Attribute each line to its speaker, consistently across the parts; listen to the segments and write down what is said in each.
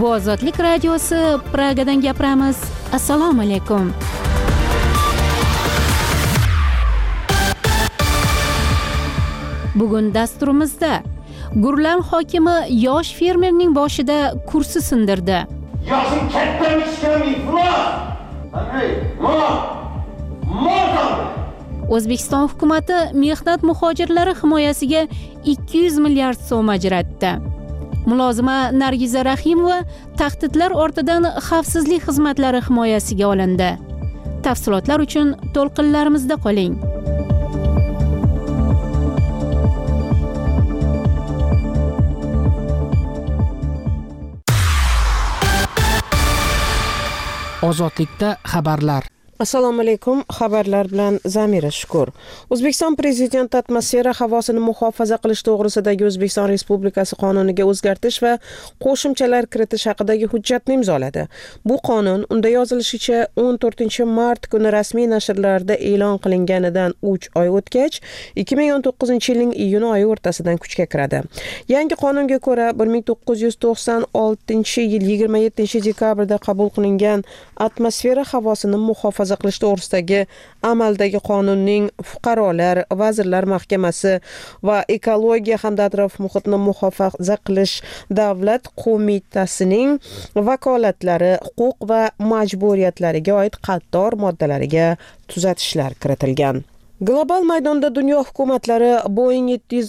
Speaker 1: Bu Ozodlik radiosi, Pragadan gapiramiz. Assalomu alaykum. Bugun dasturimizda Gurlan hokimi yosh fermerning boshida kursi sindirdi.
Speaker 2: Yoshing kattamichkami iflos.
Speaker 1: O'zbekiston hukumatı mehnat muhojirlari himoyasiga 200 milliard so'm ajratdi. Mulozima Nargiza Rahimova tahdidlar ortidan xavfsizlik xizmatlari himoyasiga olindi. Tafsilotlar uchun to'lqinlarimizda qoling.
Speaker 3: Ozodlikda xabarlar.
Speaker 4: Assalomu alaykum. Xabarlar bilan Zamira Shukur. O'zbekiston Prezidenti atmosfera havosini muhofaza qilish to'g'risidagi O'zbekiston Respublikasi qonuniga o'zgartish va qo'shimchalar kiritish haqidagi hujjatni imzoladi. Bu qonun unda yozilishicha 14-mart kuni rasmiy nashrlarda e'lon qilinganidan 3 oy o'tgach, 2019-yilning iyun oyi o'rtasidan kuchga kiradi. Yangi qonunga ko'ra 1996-yil 27-dekabrda qabul qilingan atmosfera havosini muhofaza qilish to'g'risidagi amaldagi qonunning fuqarolar, vazirlar mahkamasi va ekologiya hamda atrof muhitni muhofaza qilish davlat qo'mitasining vakolatlari, huquq va majburiyatlariga oid qator moddalariga tuzatishlar kiritilgan. Global maydonda dunyo hukumatlari Boeing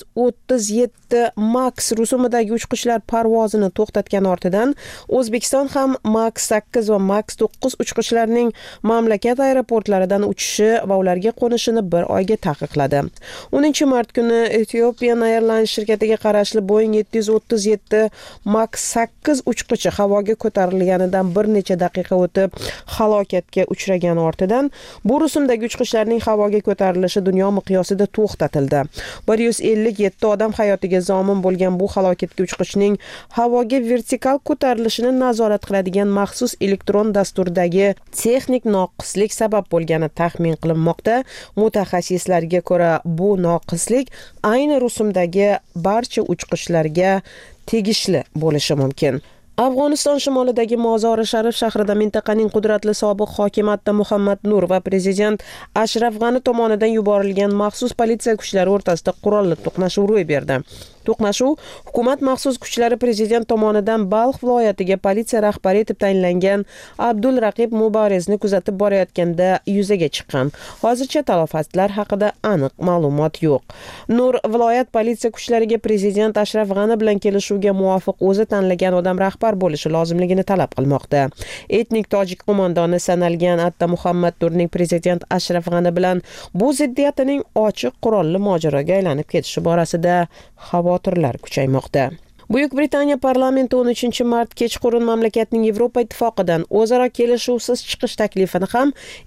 Speaker 4: 737 Max rusumidagi uchquchlar parvozini to'xtatgan ortidan O'zbekiston ham Max 8 va Max 9 uchquchlarining mamlakat aeroportlaridan uchishi va ularga qo'nishini bir oyga taqiqladi. 10-mart kuni Ethiopian Airlines shirkatiga qarashli Boeing 737 Max 8 uchquchi havoga ko'tarilganidan bir necha daqiqa o'tib halokatga uchragan ortidan bu rusumdagi uchquchlarning havoga ko'tarilganidan dunyo miqyosida to'xtatildi. 157 odam hayotiga zomin bo'lgan bu halokatga uchquchning havoga vertikal ko'tarilishini nazorat qiladigan maxsus elektron dasturdagi texnik noqislik sabab bo'lgani taxmin qilinmoqda. Mutaxassislarga ko'ra, bu noqislik ayni rusumdagi barcha uchquchlarga tegishli bo'lishi mumkin. Afg'oniston shimolidagi Mozori Sharif shahrida mintaqaning qudratli sobiq hokimi Atta Muhammad Nur va prezident Ashraf G'ani tomonidan yuborilgan maxsus politsiya kuchlari o'rtasida qurolli to'qnashuv ro'y berdi. To'qnashuv hukumat maxsus kuchlari prezident tomonidan Balx viloyatiga politsiya rahbari etib tayinlangan Abdul Raqib Mubarezni kuzatib borayotganda yuzaga chiqqan. Hozircha talafotlar haqida aniq ma'lumot yo'q. Nur viloyat politsiya kuchlariga prezident Ashraf G'ani bilan kelishuvga muvofiq o'zi tanlagan odam rahbar bo'lishi lozimligini talab qilmoqda. Etnik tojik qo'mondoni sanalgan Atta Muhammad Nurning prezident Ashraf G'ani bilan bu ziddiyatining ochiq qurolli mojaroga aylanib ketishi borasida xavotirlar kuchaymoqda. Buyuk Britaniya parlamenti 13-mart kechqurun mamlakatning Yevropa ittifoqidan o'zaro kelishuvsiz chiqish taklifini ham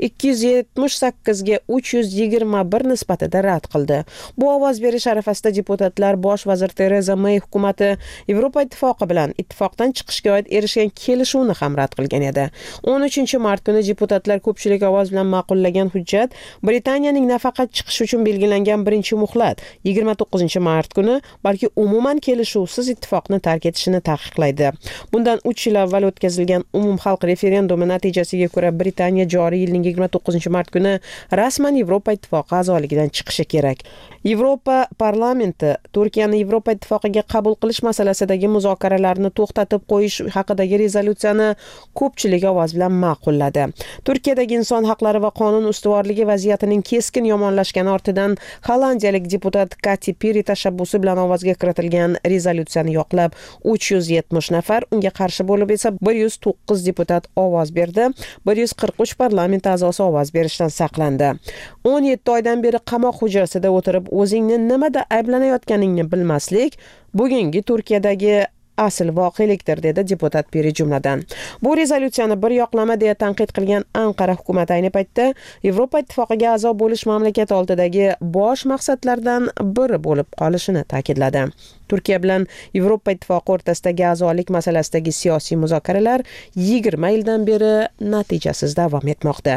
Speaker 4: 278 ga 321 nisbatida rad qildi. Bu ovoz berish arafasida deputatlar bosh vazir Tereza May hukumati Yevropa ittifoqi bilan ittifoqdan chiqishga oid erishgan kelishuvni ham rad qilgan edi. 13-mart kuni deputatlar ko'pchilik ovoz bilan ma'qullagan hujjat Britaniyaning nafaqat chiqish uchun belgilangan birinchi muhlat 29-mart kuni, balki umuman kelishuvsiz ittifoqni tark etishini taqiqlaydi. Bundan 3 yil avval o'tkazilgan umumxalq referendumi natijasiga ko'ra Britaniya joriy yilning 29-mart kuni rasman Yevropa ittifoqi a'zoligidan chiqishi kerak. Yevropa parlamenti Turkiyani Yevropa ittifoqiga qabul qilish masalasidagi muzokaralarni to'xtatib qo'yish haqidagi rezolyutsiyani ko'pchilik ovoz bilan ma'qulladi. Turkiyadagi inson haqlari va qonun ustuvorligi vaziyatining keskin yomonlashgani ortidan hollandiyalik deputat Kati Piri tashabbusi bilan ovozga kiritilgan rezolyutsiyani yoqlab 370 nafar, unga qarshi bo'lib esa 109 deputat ovoz berdi. 143 parlament a'zosi ovoz berishdan saqlandi. 17 oydan beri qamoq hujrasida o'tirib o'zingni nimada ayblanayotganingni bilmaslik bugungi Turkiyadagi asl voqelikdir, dedi deputat Piri jumladan. Bu rezolyutsiyani bir yoqlama deya tanqid qilgan Anqara hukumati ayni paytda Yevropa ittifoqiga a'zo bo'lish mamlakat oldidagi bosh maqsadlardan biri bo'lib qolishini ta'kidladi. Turkiya bilan Yevropa ittifoqi o'rtasidagi a'zolik masalasidagi siyosiy muzokaralar 20 yildan beri natijasiz davom etmoqda.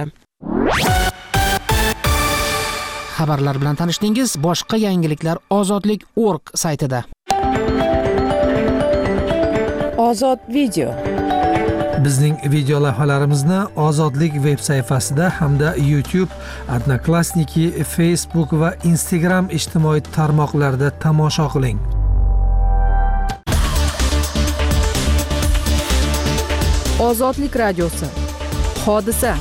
Speaker 3: Xabarlar bilan tanishdingiz. Boshqa yangiliklar ozodlik.org saytida.
Speaker 4: Ozod video.
Speaker 5: Bizning video lavhalarimizni Ozodlik veb sayfasida hamda YouTube, Odnoklassniki, Facebook va Instagram ijtimoiy tarmoqlarida tomosha qiling.
Speaker 6: Ozodlik radiosi. Hodisa.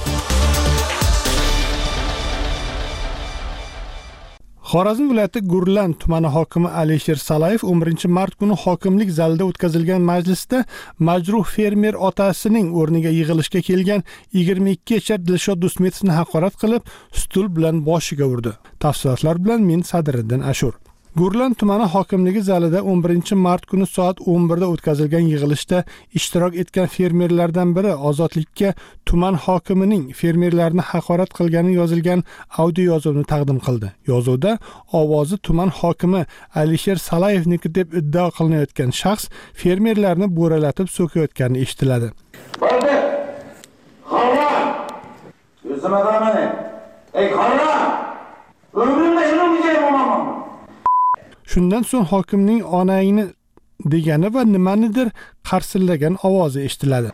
Speaker 7: Xorazm viloyati Gurlan tumani hokimi Alisher Salayev 11-mart kuni hokimlik zalida o'tkazilgan majlisda majruh fermer otasining o'rniga yig'ilishga kelgan 22 yashar Dilshod Do'stmetovni haqorat qilib, stul bilan boshiga urdi. Tafsilotlar bilan men Sadriddin Ashur. Gurlan tumani hokimligi zalida 11-mart kuni soat 11 da o'tkazilgan yig'ilishda ishtirok etgan fermerlardan biri Ozodlikka tuman hokimining fermerlarni haqorat qilgani yozilgan audio yozuvni taqdim qildi. Yozuvda ovozi tuman hokimi Alisher Salayevniki deb iddao qilinayotgan shaxs fermerlarni bo'ralatib so'kayotgani eshitiladi.
Speaker 2: Bo'ldi. Qarang. O'zimga qarang. Ey qarang. O'g'limni ishlamay bo'lmaman.
Speaker 7: Shundan so'ng hokimning onangni degani va nimanidir qarsillagan ovozi eshitiladi.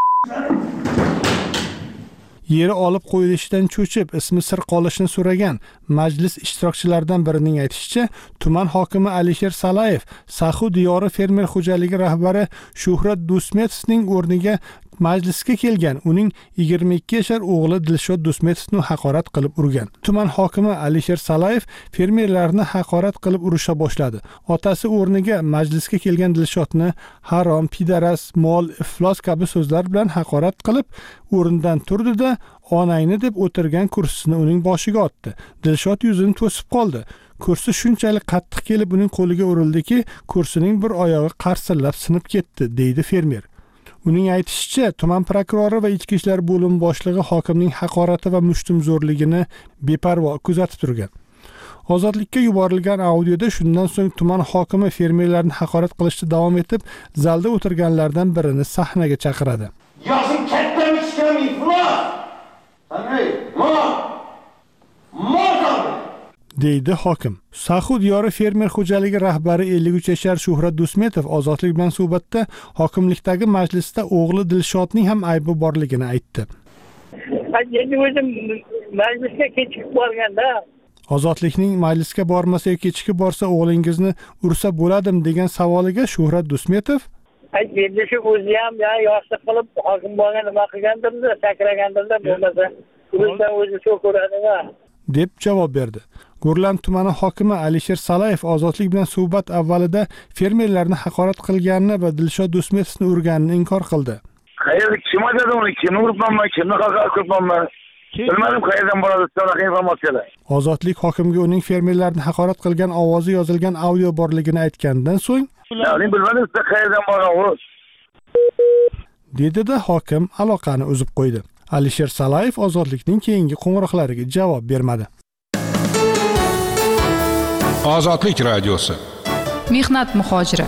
Speaker 7: Yeri olib qo'yilishidan cho'chib, ismi sir qolishini so'ragan majlis ishtirokchilaridan birining aytishicha, tuman hokimi Alisher Salayev Saxu diyori fermer xo'jaligi rahbari Shuhrat Do'stmetovning o'rniga majlisga kelgan uning 22 yashar o'g'li Dilshod Do'stmetovni haqorat qilib urgan. Tuman hokimi Alisher Salayev fermerlarni haqorat qilib urusha boshladi. Otasi o'rniga majlisga kelgan Dilshodni harom, pidaras, mol, iflos kabi so'zlar bilan haqorat qilib, o'rnidan turdi-da, onangni deb o'tirgan kursisini uning boshiga otdi. Dilshod yuzini to'sib qoldi. Kursi shunchalik qattiq kelib uning qo'liga urildiki, kursining bir oyog'i qarsillab sinib ketdi, deydi fermer. Uning aytishicha, tuman prokurori va ichki ishlar bo'limi boshlig'i hokimning haqorati va mushtumzo'rligini beparvo kuzatib turgan. Ozodlikka yuborilgan audioda shundan so'ng tuman hokimi fermerlarni haqorat qilishda davom etib, zalda o'tirganlardan birini sahnaga chaqiradi.
Speaker 2: Yoshing kattami kichikami iflos. Qanday?
Speaker 7: deydi hokim. Saxu diyori fermer xo'jaligi rahbari 53 yashar Shuhrat Do'stmetov Ozodlik bilan suhbatda hokimlikdagi majlisda o'g'li Dilshodning ham aybi borligini aytdi.
Speaker 8: Endi o'zim majlisga kechikib borganda
Speaker 7: Ozodlikning majlisga bormasa yoki kechikib borsa o'g'lingizni ursa bo'ladimi degan savoliga Shuhrat Do'stmetov
Speaker 8: endi shu o'zi ham yoshlik qilib hokim bo'lgan nima qilgandirda, sakragandirda, bo'lmasa urushdan o'zi shu ko'radimi
Speaker 7: deb javob berdi. Gurlan tumani hokimi Alisher Salayev Ozodlik bilan suhbat avvalida fermerlarni haqorat qilganini va Dilshod Do'stmetovni urganini inkor qildi.
Speaker 2: Qayerda kim aytadi uni? Kimni uribmanman, kimni haqorat qilibmanman? Bilmadim qayerdan boradi shunaqa informatsiyalar.
Speaker 7: Ozodlik hokimga uning fermerlarni haqorat qilgan ovozi yozilgan audio borligini aytgandan so'ng,
Speaker 2: "Men bilmadim siz qayerdan borasiz?"
Speaker 7: dedi-da hokim aloqani uzib qo'ydi. Alisher Salayev Ozodlikning keyingi qo'ng'iroqlariga javob bermadi.
Speaker 9: Ozodlik radiosi.
Speaker 6: Mehnat muhojiri.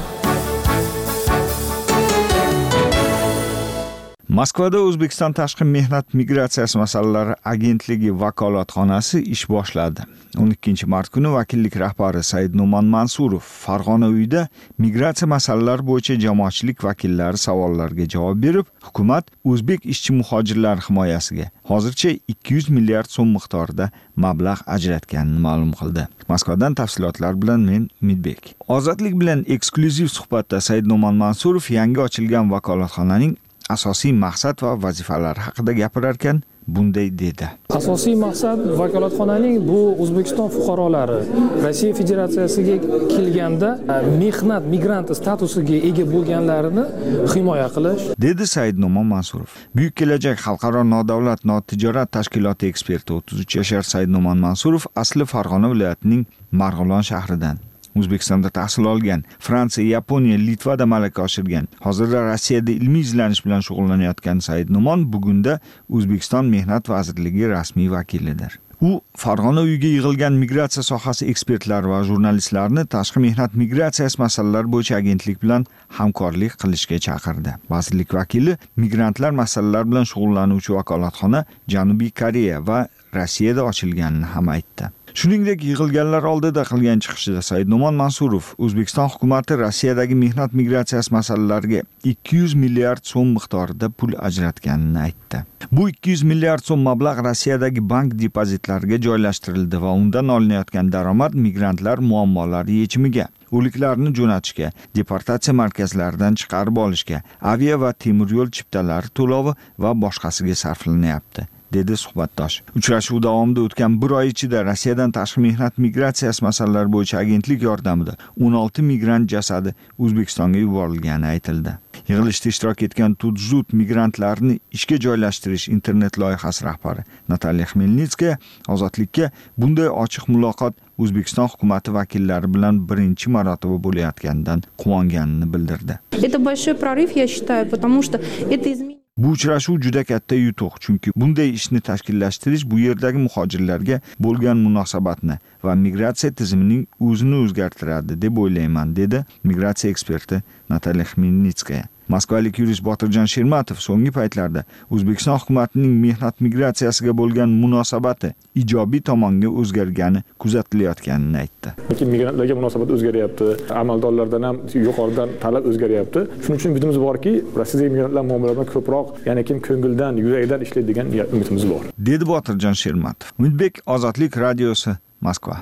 Speaker 10: Moskvada O'zbekiston tashqi mehnat migratsiyasi masalalari agentligi vakolatxonasi ish boshladi. 12-mart kuni vakillik rahbari Said Numan Mansurov Farg'ona uyida migratsiya masalalari bo'yicha jamoatchilik vakillari savollariga javob berib, hukumat o'zbek ishchi muhojirlar himoyasiga hozircha 200 milliard so'm miqdorida mablag' ajratganini ma'lum qildi. Moskvadan tafsilotlar bilan men Umidbek. Ozodlik bilan eksklyuziv suhbatda Said Numan Mansurov yangi ochilgan vakolatxonaning asosiy maqsad va vazifalari haqida gapirar ekan, bunday dedi.
Speaker 11: Asosiy maqsad vakolatxonaning bu O'zbekiston fuqarolari Rossiya Federatsiyasiga kelganda mehnat migranti statusiga ega bo'lganlarini himoya qilish,
Speaker 10: dedi Said Numan Mansurov. Buyuk kelajak xalqaro nodavlat notijorat tashkiloti eksperti 33 yashar Said Numan Mansurov asli Farg'ona viloyatining Marg'ilon shahridan. O'zbekistonda tahsil olgan, Fransiya, Yaponiya, Litvada malaka oshirgan. Hozirda Rossiyada ilmiy izlanish bilan shug'ullanayotgan Said Numan bugunda O'zbekiston Mehnat vazirligi rasmiy vakilidir. U Farg'ona uyiga yig'ilgan migratsiya sohasi ekspertlari va jurnalistlarni tashqi mehnat migratsiyasi masalalari bo'yicha agentlik bilan hamkorlik qilishga chaqirdi. Vazirlik vakili migrantlar masalalari bilan shug'ullanuvchi vakolatxona Janubiy Koreya va Rossiyada ochilganini ham aytdi. Shuningdek, yig'ilganlar oldida qilgan chiqishida Saidnomon Mansurov O'zbekiston hukumatati Rossiyadagi mehnat migratsiyasi masalalariga 200 milliard so'm miqdorida pul ajratganini aytdi. Bu 200 milliard so'm mablag' Rossiyadagi bank depozitlariga joylashtirildi va undan olinayotgan daromad migrantlar muammolari yechimiga, o'liklarni jo'natishga, deportatsiya markazlaridan chiqarib olishga, avia va temir yo'l chiptalari to'lovi va boshqasiga sarflanyapti, dedi suhbatdosh. Uchrashuv davomida o'tgan bir oy ichida Rossiyadan tashqi mehnat migratsiyasi masalalari bo'yicha agentlik yordamida 16 migrant jasadi O'zbekistonga yuborilgani aytildi. Yig'ilishda ishtirok etgan Tudzut migrantlarni ishga joylashtirish internet loyihasi rahbari Natalya Xmelnitskaya Ozodlikka bunday ochiq muloqot O'zbekiston hukumati vakillari bilan birinchi marotaba bo'layotganidan quvonganini bildirdi.
Speaker 12: Это большой прорыв, я считаю, потому что это изменение.
Speaker 10: Bu uchrashuv juda katta yutuq, chunki bunday ishni tashkillashtirish bu yerdagi muhojirlarga bo'lgan munosabatni va migratsiya tizimining o'zini o'zgartiradi deb o'ylayman, dedi migratsiya eksperti Natalya Xmelnitskaya. Moskvalik yurist Botirjon Shermatov so'nggi paytlarda O'zbekiston hukumatining mehnat migratsiyasiga bo'lgan munosabati ijobiy tomonga o'zgargani kuzatilayotganini aytdi.
Speaker 11: Migrantlarga munosabat o'zgaryapti, amaldorlardan ham yuqoridan talab o'zgaryapti. Shuning uchun umidimiz borki, Rossiyadagi migrantlar muammolaridan ko'proq, ya'ni ko'ngildan, yurakdan ishlaydigan umidimiz bor,
Speaker 10: dedi Botirjon Shermatov. Umidbek, Ozodlik radiosi, Moskva.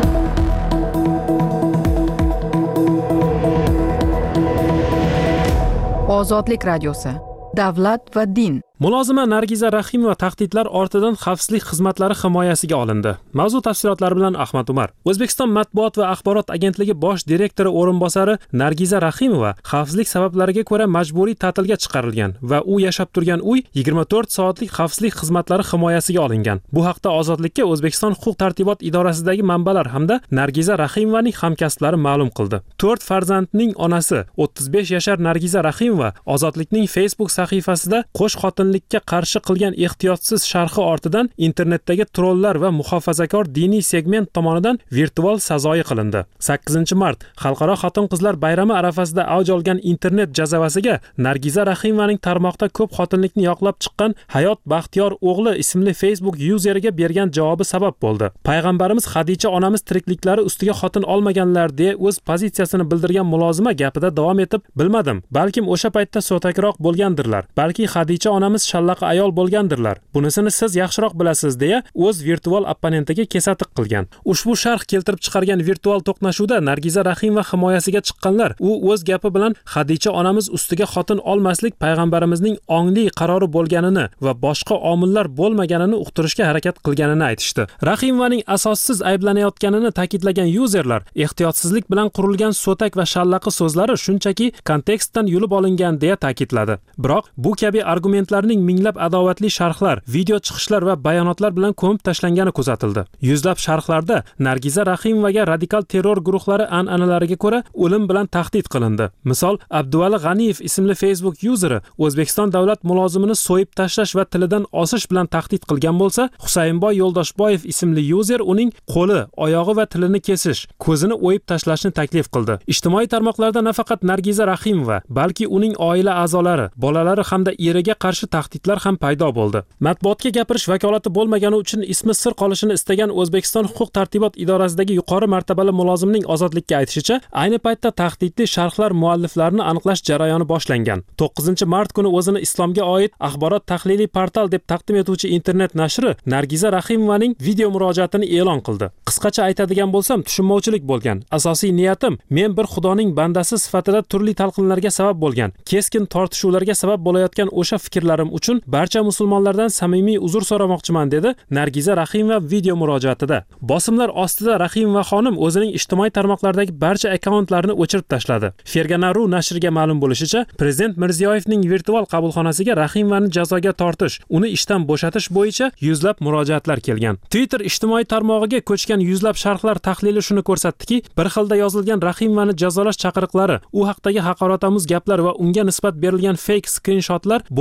Speaker 6: Ozodlik radiosi. Davlat va din.
Speaker 13: Mulozima Nargiza Rahimova tahdidlar ortidan xavfsizlik xizmatlari himoyasiga olindi. Mavzu tafsilotlari bilan Ahmad Umar. O'zbekiston Matbuot va axborot agentligi bosh direktori o'rinbosari Nargiza Rahimova xavfsizlik sabablariga ko'ra majburiy ta'tilga chiqarilgan va u yashab turgan uy 24 soatlik xavfsizlik xizmatlari himoyasiga olingan. Bu haqda Ozodlikka O'zbekiston huquq-tartibot idorasidagi manbalar hamda Nargiza Rahimovaning hamkasblari ma'lum qildi. 4 farzandning onasi 35 yashar Nargiza Rahimova Ozodlikning Facebook sahifasida qo'sh xotin xotinlikka qarshi qilgan ehtiyotsiz sharhi ortidan internetdagi trollar va muhofazakor diniy segment tomonidan virtual sazoyi qilindi. 8-mart Xalqaro xotin-qizlar bayrami arafasida avj olgan internet jazavasiga Nargiza Rahimovaning tarmoqda ko'p xotinlikni yoqlab chiqqan Hayot Baxtiyor o'g'li ismli Facebook yuzeriga bergan javobi sabab bo'ldi. Payg'ambarimiz Xadicha onamiz tirikliklari ustiga xotin olmaganlar deya o'z pozitsiyasini bildirgan mulozima gapida davom etib, bilmadim, balkim o'sha paytda so'takroq bo'lgandirlar. Balki Xadicha onamiz shallaqa ayol bo'lgandirlar. Bunisini siz yaxshiroq bilasiz deya o'z virtual opponentiga kesatiq qilgan. Ushbu sharh keltirib chiqargan virtual to'qnashuvda Nargiza Rahimova himoyasiga chiqqanlar u o'z gapi bilan Xadicha onamiz ustiga xotin olmaslik payg'ambarimizning ongli qarori bo'lganini va boshqa omillar bo'lmaganini uqtirishga harakat qilganini aytishdi. Rahimovaning asossiz ayblanayotganini ta'kidlagan yuzerlar ehtiyotsizlik bilan qurilgan so'tak va shallaqa so'zlari shunchaki kontekstdan yulib olingan deya ta'kidladi. Biroq bu kabi argumentlarning minglab adovatli sharhlar, video chiqishlar va bayonotlar bilan ko'mib tashlangani kuzatildi. Yuzlab sharhlarda Nargiza Rahimovaga radikal terror guruhlari an'analariga ko'ra o'lim bilan tahdid qilindi. Misol, Abduvali G'aniyev ismli Facebook yuzeri O'zbekiston davlat mulozimini so'yib tashlash va tilidan osish bilan tahdid qilgan bo'lsa, Husaynboy Yo'ldoshboyev ismli yuzer uning qo'li, oyog'i va tilini kesish, ko'zini o'yib tashlashni taklif qildi. Ijtimoiy tarmoqlarda nafaqat Nargiza Rahimova, balki uning oila a'zolari, bolalari hamda eriga qarshi tahdidlar ham paydo bo'ldi. Matbuotga gapirish vakolati bo'lmagani uchun ismi sir qolishini istagan O'zbekiston huquq-tartibot idorasidagi yuqori martabali mulozimning Ozodlikka aytishicha, ayni paytda tahdidli sharhlar mualliflarini aniqlash jarayoni boshlangan. 9-mart kuni o'zini islomga oid axborot tahliliy portal deb taqdim etuvchi internet nashri Nargiza Rahimovaning video murojaatini e'lon qildi. Qisqacha aytadigan bo'lsam, tushunmovchilik bo'lgan. Asosiy niyatim men bir xudoning bandasi sifatida turli talqinlarga sabab bo'lgan, keskin tortishuvlarga sabab bo'layotgan o'sha fikrlarim uchun barcha musulmonlardan samimiy uzr so'ramoqchiman, dedi Nargiza Rahimova video murojaatida. Bosimlar ostida Rahimova xonim o'zining ijtimoiy tarmoqlardagi barcha akkauntlarini o'chirib tashladi. Fergana.ru nashriga ma'lum bo'lishicha, Prezident Mirziyoyevning virtual qabulxonasiga Rahimovani jazoga tortish, uni ishdan bo'shatish bo'yicha yuzlab murojaatlar kelgan. Twitter ijtimoiy tarmog'iga ko'chgan yuzlab sharhlar tahlili shuni ko'rsatdiki, bir xilda yozilgan Rahimovani jazolash chaqiriqlari, u haqdagi haqoratomuz gaplar va unga nisbat berilgan fake screenshotlar botlar va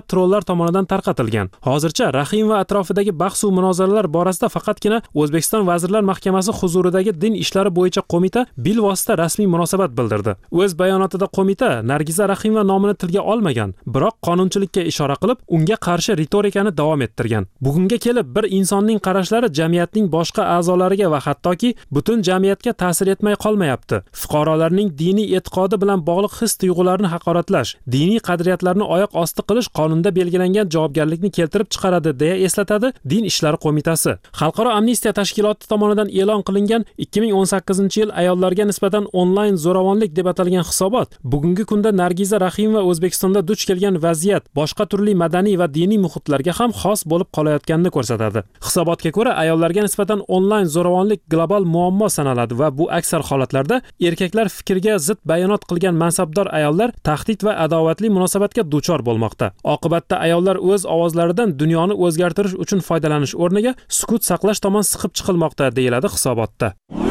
Speaker 13: trollar tomonidan tarqatilgan. Hozircha Rahim va atrofidagi bahs va munozaralar borasida faqatgina O'zbekiston Vazirlar Mahkamasi huzuridagi din ishlari bo'yicha qo'mita bilvosita rasmiy munosabat bildirdi. O'z bayonotida qo'mita Nargiza Rahimova nomini tilga olmagan, biroq qonunchilikka ishora qilib, unga qarshi ritorikani davom ettirgan. Bugunga kelib bir insonning qarashlari jamiyatning boshqa a'zolariga va hattoki butun jamiyatga ta'sir etmay qolmayapti. Fuqarolarning diniy e'tiqodi bilan bog'liq his-tuyg'ularini haqoratlash, diniy qadriyatlarni oyoq osti qilish qonunda belgilangan javobgarlikni keltirib chiqaradi, deya eslatadi Din ishlari qo'mitasi. Xalqaro amnistiya tashkiloti tomonidan e'lon qilingan 2018-yil ayollarga nisbatan onlayn zo'ravonlik deb atalgan hisobot bugungi kunda Nargiza Rahimova O'zbekistonda duch kelgan vaziyat boshqa turli madaniy va diniy muhitlarga ham xos bo'lib qolayotganini ko'rsatadi. Hisobotga ko'ra, ayollarga nisbatan onlayn zo'ravonlik global muammo sanaladi va bu aksar holatlarda erkaklar fikriga zid bayonot qilgan mansabdor ayollar tahdid va adovatli munosabatga duchor bo'lmoqda. Oqibatda ayollar o'z ovozlaridan dunyoni o'zgartirish uchun foydalanish o'rniga sukut saqlash tomon siqib chiqilmoqda, deyiladi hisobotda.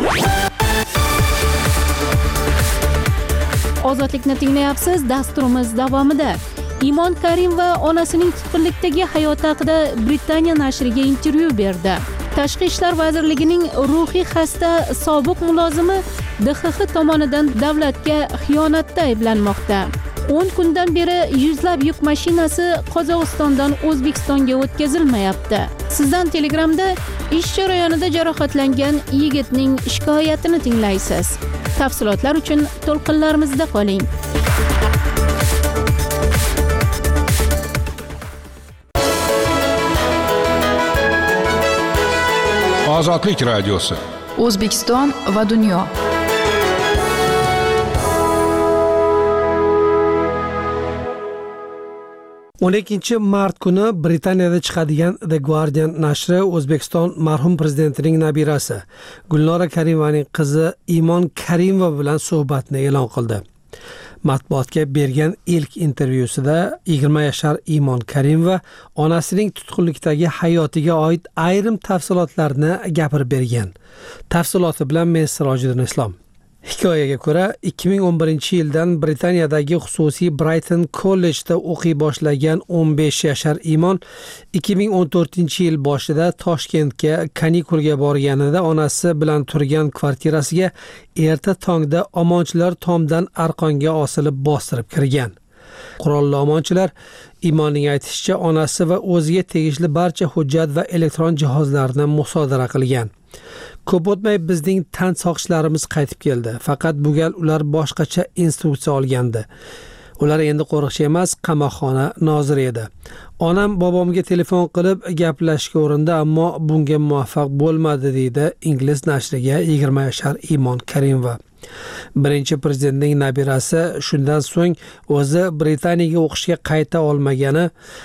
Speaker 1: Ozodlikni tinglayapsiz. Dasturimiz davomida Imon Karimova onasining tutqunlikdagi hayoti haqida Britaniya nashriga intervyu berdi. Tashqi ishlar vazirligining ruhiy xasta sobiq mulozimi DXX tomonidan davlatga xiyonatda ayblanmoqda. 10 kundan beri yuzlab yuk mashinasi Qozog'istondan O'zbekistonga o'tkazilmayapti. Sizdan Telegramda ish jarayonida jarohatlangan yigitning shikoyatini tinglaysiz. Tafsilotlar uchun to'lqinlarimizda qoling.
Speaker 9: Ozodlik radiosi.
Speaker 6: O'zbekiston va dunyo.
Speaker 5: o'n ikkinchi mart kuni Britaniyada chiqadigan The Guardian nashri O'zbekiston marhum prezidentining nabirasi Gulnora Karimovaning qizi Imon Karimova bilan suhbatni e'lon qildi. Matbuotga bergan ilk intervyusida 20 yashar Imon Karimova onasining tutqunlikdagi hayotiga oid ayrim tafsilotlarni gapirib bergan. Tafsiloti bilan men Sirojiddin Islom. Hikoyaga ko'ra, 2011-yildan Britaniyadagi xususiy Brighton kollejda o'qiy boshlagan 15 yashar Imon 2014-yil boshida Toshkentga kanikulga borganida onasi bilan turgan kvartirasiga erta tongda omonchilar tomdan arqonga osilib bostirib kirgan. Qurolli omonchilar Imonning aytishicha onasi va o'ziga tegishli barcha hujjat va elektron jihozlarni musodara qilgan. Ko'p o'tmay bizning tan soqchilarimiz qaytib keldi. Faqat bu gal ular boshqacha instruksiya olgandi. Ular endi qo'riqchi emas, qamoqxona noziri edi. Onam bobomga telefon qilib gaplashishga urindi, ammo bunga muvaffaq bo'lmadi, deydi ingliz nashriga 20 yashar Imon Karimova. Birinchi prezidentning nabirasi shundan so'ng o'zi Britaniyaga o'qishga qayta olmagani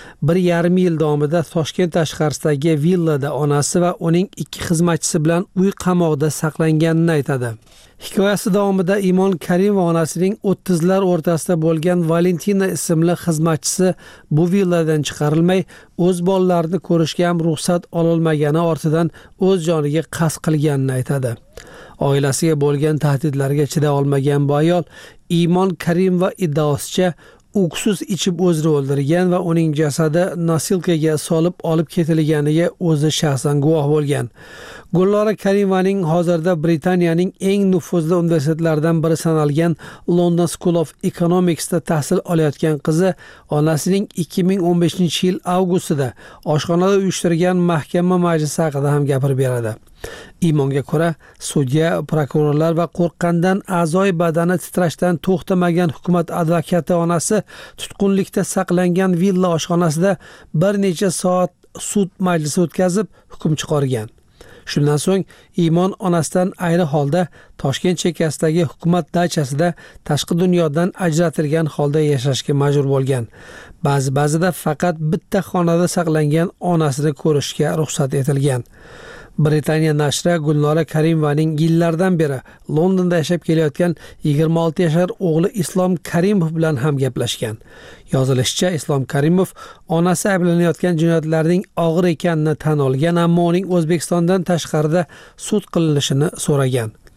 Speaker 5: 1,5 yil davomida Toshkent tashqarisidagi villada onasi va uning 2 xizmatchisi bilan uy qamoqda saqlanganini aytadi. Hikoyasi davomida Imon Karimova onasining 30lar o'rtasida bo'lgan Valentina ismli xizmatchisi bu villadan chiqarilmay, o'z bolalarini ko'rishga ham ruxsat ololmagani ortidan o'z joniga qasd qilganini aytadi. Oilasiga bo'lgan tahdidlarga chiday olmagan bu ayol Imon Karimova iddaosicha uksiz ichib o'zini o'ldirgan va uning jasadi nosilkaga solib olib ketilganiga o'zi shaxsan guvoh bo'lgan. Gulnora Karimovaning hozirda Britaniyaning eng nufuzli universitetlaridan biri sanalgan London School of Economicsda tahsil olayotgan qizi onasining 2015-yil avgustida oshxonada uyushtirgan mahkama majlisi haqida ham gapirib beradi. Imonga ko'ra, sudya, prokurorlar va qo'rqqandan a'zoy badani titrashdan to'xtamagan hukumat advokati onasi tutqunlikda saqlangan villa oshxonasida bir necha soat sud majlisi o'tkazib hukm chiqargan. Shundan so'ng Imon onasidan ayri holda Toshkent chekkasidagi hukumat dachasida tashqi dunyodan ajratilgan holda yashashga majbur bo'lgan. Ba'zida faqat bitta xonada saqlangan onasini ko'rishga ruxsat etilgan. Britaniya nashri Gulnora Karimovaning yillardan beri Londonda yashab kelayotgan 26 yashar o'g'li Islom Karimov bilan ham gaplashgan. Yozilishicha, Islom Karimov onasi ayblanayotgan jinoyatlarning og'ir ekanini tan olgan, ammo uning O'zbekistondan tashqarida sud qilinishini so'ragan.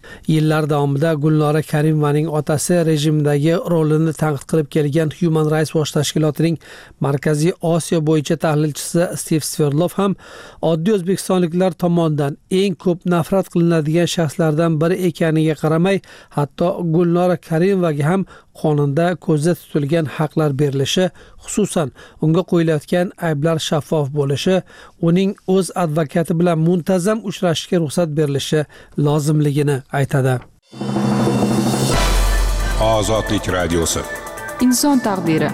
Speaker 5: Yillar davomida Gulnora Karimovaning otasi rejimdagi rolini tanqid qilib kelgan Human Rights Watch tashkilotining Markaziy Osiyo bo'yicha tahlilchisi Steve Sverdlov ham oddiy o'zbekistonliklar tomonidan eng ko'p nafrat qilinadigan shaxslardan biri ekaniga qaramay, hatto Gulnora Karimovaga ham qonunda ko'zda tutilgan haqlar berilishi, xususan unga qo'yilayotgan ayblar shaffof bo'lishi, uning o'z advokati bilan muntazam uchrashishga ruxsat berilishi lozimligini aytadi.
Speaker 9: Ozodlik radiosi.
Speaker 6: Inson taqdiri.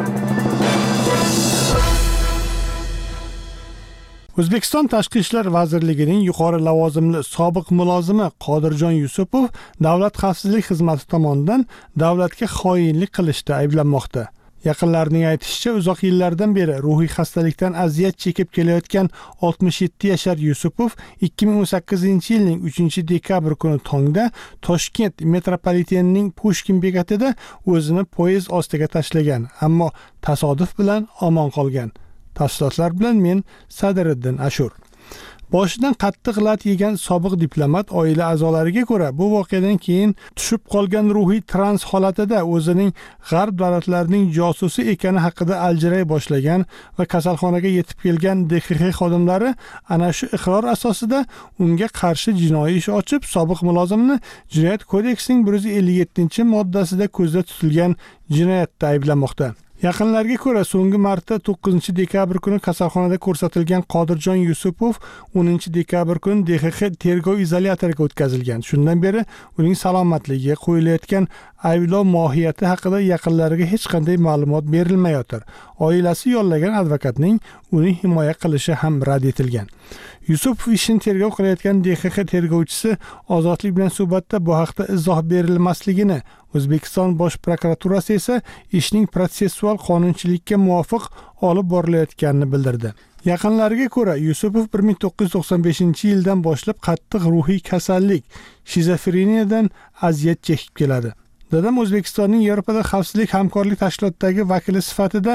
Speaker 7: O'zbekiston Tashqi ishlar vazirligining yuqori lavozimli sobiq mulozimi Qodirjon Yusupov Davlat xavfsizlik xizmati tomonidan davlatga xoinlik qilishda ayblanmoqda. Yaqinlarining aytishicha, uzoq yillardan beri ruhiy xastalikdan aziyat chekib kelayotgan 67 yashar Yusupov 2018-yilning 3-dekabr kuni tongda Toshkent metropolitenining Pushkin bekatida o'zini poyezd ostiga tashlagan, ammo tasodif bilan omon qolgan. Tafsilotlar bilan men Sadiriddin Ashur. Boshidan qattiq lat yegan sobiq diplomat oila a'zolariga ko'ra, bu voqeadan keyin tushib qolgan ruhiy trans holatida o'zining g'arb davlatlarining josusi ekani haqida aljiray boshlagan va kasalxonaga yetib kelgan DXX xodimlari ana shu iqror asosida unga qarshi jinoiy ish ochib, sobiq mulozimni Jinoyat kodeksining 157-moddasida ko'zda tutilgan jinoyatda ayblamoqda. Yaqinlarga ko'ra, so'nggi marta 9-dekabr kuni kasalxonada ko'rsatilgan Qodirjon Yusupov 10-dekabr kuni DXX tergov izolyatoriga o'tkazilgan. Shundan beri uning salomatligiga qo'yilayotgan ayblov mohiyati haqida yaqinlariga hech qanday ma'lumot berilmayotir. Oilasi yollagan advokatning uni himoya qilishi ham rad etilgan. Yusupov ishini tergov qilayotgan DXX tergovchisi Ozodlik bilan suhbatda bu haqda izoh berilmasligini, O'zbekiston Bosh prokuraturasi esa ishning protsessual qonunchilikka muvofiq olib borilayotganini bildirdi. Yaqinlariga ko'ra, Yusupov 1995-yildan boshlab qattiq ruhiy kasallik, shizofreniyadan aziyat chekib keladi. Dadam O'zbekistonning Yevropada xavfsizlik hamkorlik tashkilotidagi vakili sifatida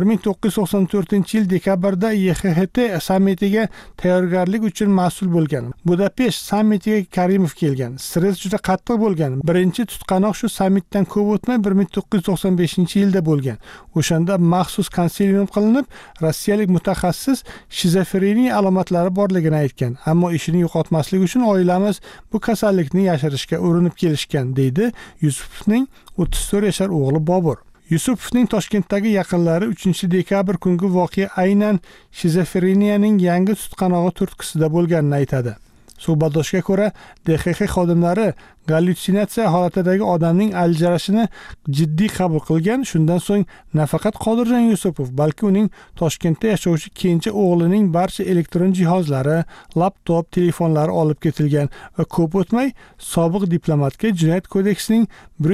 Speaker 7: 1994-yil dekabrda YXHT sammitiga tayyorgarlik uchun mas'ul bo'lgan. Budapesht sammitiga Karimov kelgan. Stress juda qattiq bo'lgan. Birinchi tutqanoq shu sammitdan ko'p o'tmay 1995-yilda bo'lgan. O'shanda maxsus konsilium qilinib, rossiyalik mutaxassis shizofreniya alomatlari borligini aytgan. Ammo ishini yo'qotmaslik uchun oilamiz bu kasallikni yashirishga urinib kelishgan, deydi Yusupov 34 yashar o'g'li Bobur. Yusupovning Toshkentdagi yaqinlari 3-dekabr kungi voqea aynan shizofreniyaning yangi tutqanog'i turtkisida bo'lganini aytadi. Suhbatdoshga ko'ra, DXX xodimlari gallyutsinatsiya holatidagi odamning aljarashini jiddiy qabul qilgan. Shundan so'ng nafaqat Qodirjon Yusupov, balki uning Toshkentda yashovchi kenja o'g'lining barcha elektron jihozlari, laptop, telefonlari olib ketilgan va ko'p o'tmay sobiq diplomatga Jinoyat kodeksining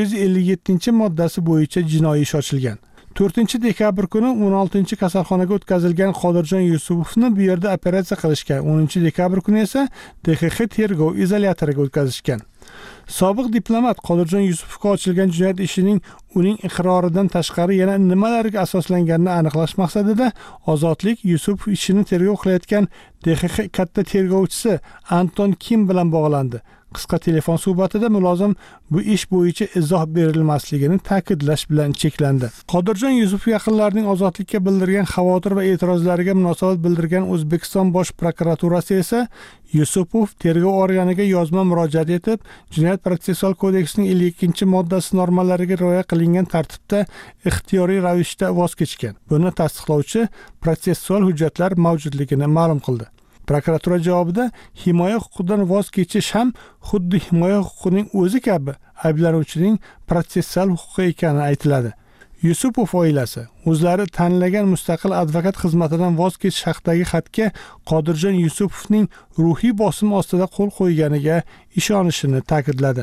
Speaker 7: 157-moddasi bo'yicha jinoiy ish ochilgan. 4-dekabr kuni 16 kasalxonaga o'tkazilgan Qodirjon Yusupovni bu yerda operatsiya qilishgan. 10-dekabr kuni esa DXX tergov izolyatoriga o'tkazishgan. Sobiq diplomat Qodirjon Yusupovga ochilgan jinoyat ishining uning iqroridan tashqari yana nimalarga asoslanganini aniqlash maqsadida Ozodlik Yusupov ishini tergov qilayotgan DXX katta tergovchisi Anton Kim bilan bog'landi. Qisqa telefon suhbatida mulozim bu ish bo'yicha izoh berilmasligini ta'kidlash bilan cheklandi. Qodirjon Yusupov yaqinlarining Ozodlikka bildirgan xavotir va e'tirozlariga munosabat bildirgan O'zbekiston Bosh prokuraturasi esa Yusupov tergov organiga yozma murojaat etib, Jinoyat protsessual kodeksining 52-moddasi normalariga rioya qilingan tartibda ixtiyoriy ravishda voz kechgan. Buni tasdiqlovchi protsessual hujjatlar mavjudligini ma'lum qildi. Prokuratura javobida himoya huquqidan voz kechish ham xuddi himoya huquqining o'zi kabi ayblanuvchining protsessual huquqi ekani aytiladi. Yusupov oilasi o'zlari tanlagan mustaqil advokat xizmatidan voz kechish haqidagi xatga Qodirjon Yusupovning ruhiy bosim ostida qo'l qo'yganiga ishonishini ta'kidladi.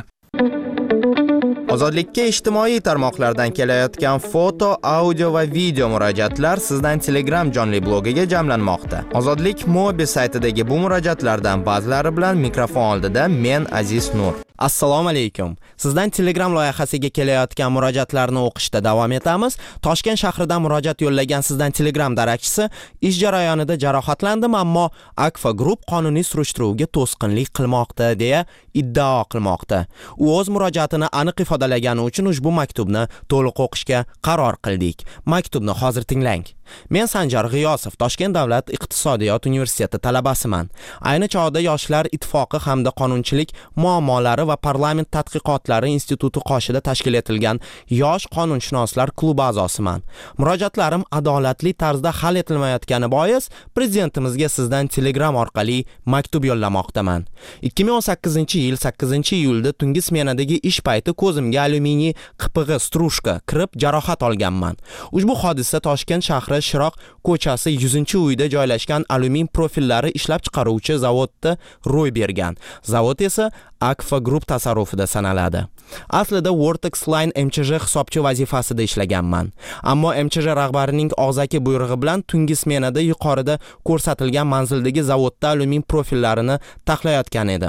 Speaker 14: Ozodlikka ijtimoiy tarmoqlardan kelayotgan foto, audio va video murojaatlar sizdan Telegram jonli blogiga jamlanmoqda. Ozodlik Mobi saytidagi bu murojaatlardan ba'zilari bilan mikrofon oldida men Aziz Nur. Assalomu alaykum. Sizdan Telegram loyihasiga kelayotgan murojaatlarni o'qishda davom etamiz. Toshkent shahridan murojaat yo'llagan sizdan Telegram darakchisi ish jarayonida jarohatlandim, ammo Akfa Group qonuniy surishtiruvga to'sqinlik qilmoqda deya iddao qilmoqda. U o'z murojaatini aniq ifodalagani uchun ushbu maktubni to'liq o'qishga qaror qildik. Maktubni hozir tinglang. Men Sanjar G'iyosov, Toshkent davlat iqtisodiyot universiteti talabasiman. Ayni chog'da Yoshlar ittifoqi hamda qonunchilik muammolari va parlament tadqiqotlari instituti qoshida tashkil etilgan yosh qonunshunoslar klubi a'zosiman. Murojaatlarim adolatli tarzda hal etilmayotgani bois prezidentimizga sizdan Telegram orqali maktub yo'llamoqdaman. 2018-yil 8-iyulda tungi smenadagi ish payti ko'zimga alyuminiy qipig'i strushka kirib jarohat olganman. Ushbu hodisa Toshkent shahri Shiroq ko'chasi 100-uyda joylashgan alyumin profillari ishlab chiqaruvchi zavodda ro'y bergan. Zavod esa Akfa Group tasarrufida sanaladi. Aslida Vortex Line MChJ hisobchi vazifasida ishlaganman. Ammo MChJ rahbarining og'zaki buyrug'i bilan tungi smenada yuqorida ko'rsatilgan manzildagi zavodda alyumin profillarini taxlayotgan edim.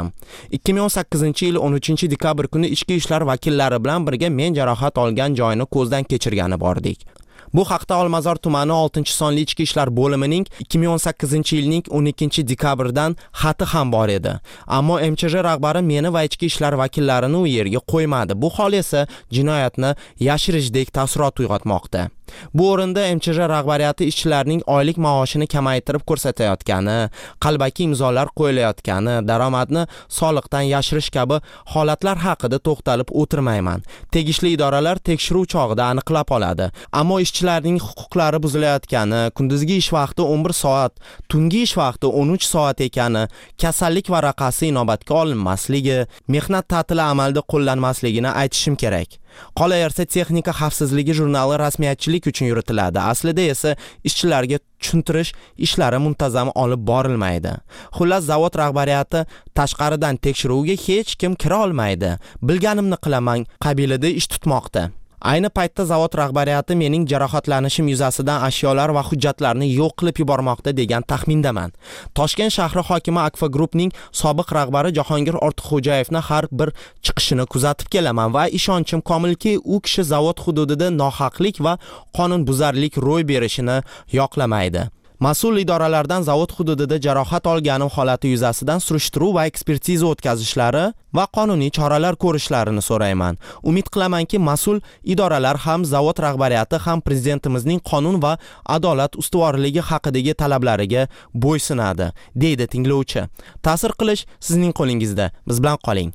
Speaker 14: 2018-yil 13-dekabr kuni ichki ishlar vakillari bilan birga men jarohat olgan joyni ko'zdan kechirgani bordik. Bu haqda Olmazor tumani 6-sonli ichki ishlar bo'limining 2018-yilning 12-dekabrdan xati ham bor edi. Ammo MChJ rahbari meni va ichki ishlar vakillarini u yerga qo'ymadi. Bu hol esa jinoyatni yashirishdek taassurot uyg'otmoqda. Bu o'rinda MChJ rahbariyati ishchilarning oylik maoshini kamaytirib ko'rsatayotgani, qalbaki imzolar qo'yilayotgani, daromadni soliqdan yashirish kabi holatlar haqida to'xtalib o'tirmayman. Tegishli idoralar tekshiruv chog'ida aniqlab oladi. Ammo ishchilarning huquqlari buzilayotgani, kunduzgi ish vaqti 11 soat, tungi ish vaqti 13 soat ekani, kasallik varaqasi inobatga olinmasligi, mehnat ta'tili amalda qo'llanmasligini aytishim kerak. Qolaversa texnika xavfsizligi jurnali rasmiyatchilik uchun yuritiladi. Aslida esa ishchilarga tushuntirish ishlari muntazam olib borilmaydi. Xullas, zavod rahbariyati tashqaridan tekshiruvga hech kim kira olmaydi. Bilganimni qilaman qabilida ish tutmoqda. Ayni paytda zavod rahbariyati mening jarohatlanishim yuzasidan ashyolar va hujjatlarni yo'q qilib yubormoqda degan taxmindaman. Toshkent shahri hokimi Akfa Groupning sobiq rahbari Jahongir Ortiqxo'jayevning har bir chiqishini kuzatib kelaman va ishonchim komilki, u kishi zavod hududida nohaqlik va qonunbuzarlik ro'y berishini yoqlamaydi. Mas'ul idoralardan zavod hududida jarohat olganim holati yuzasidan surishtiruv va ekspertiza o'tkazishlari va qonuniy choralar ko'rishlarini so'rayman. Umid qilamanki, mas'ul idoralar ham zavod rahbariyati ham prezidentimizning qonun va adolat ustuvorligi haqidagi talablariga bo'ysunadi, deydi tinglovchi. Ta'sir qilish sizning qo'lingizda. Biz bilan qoling.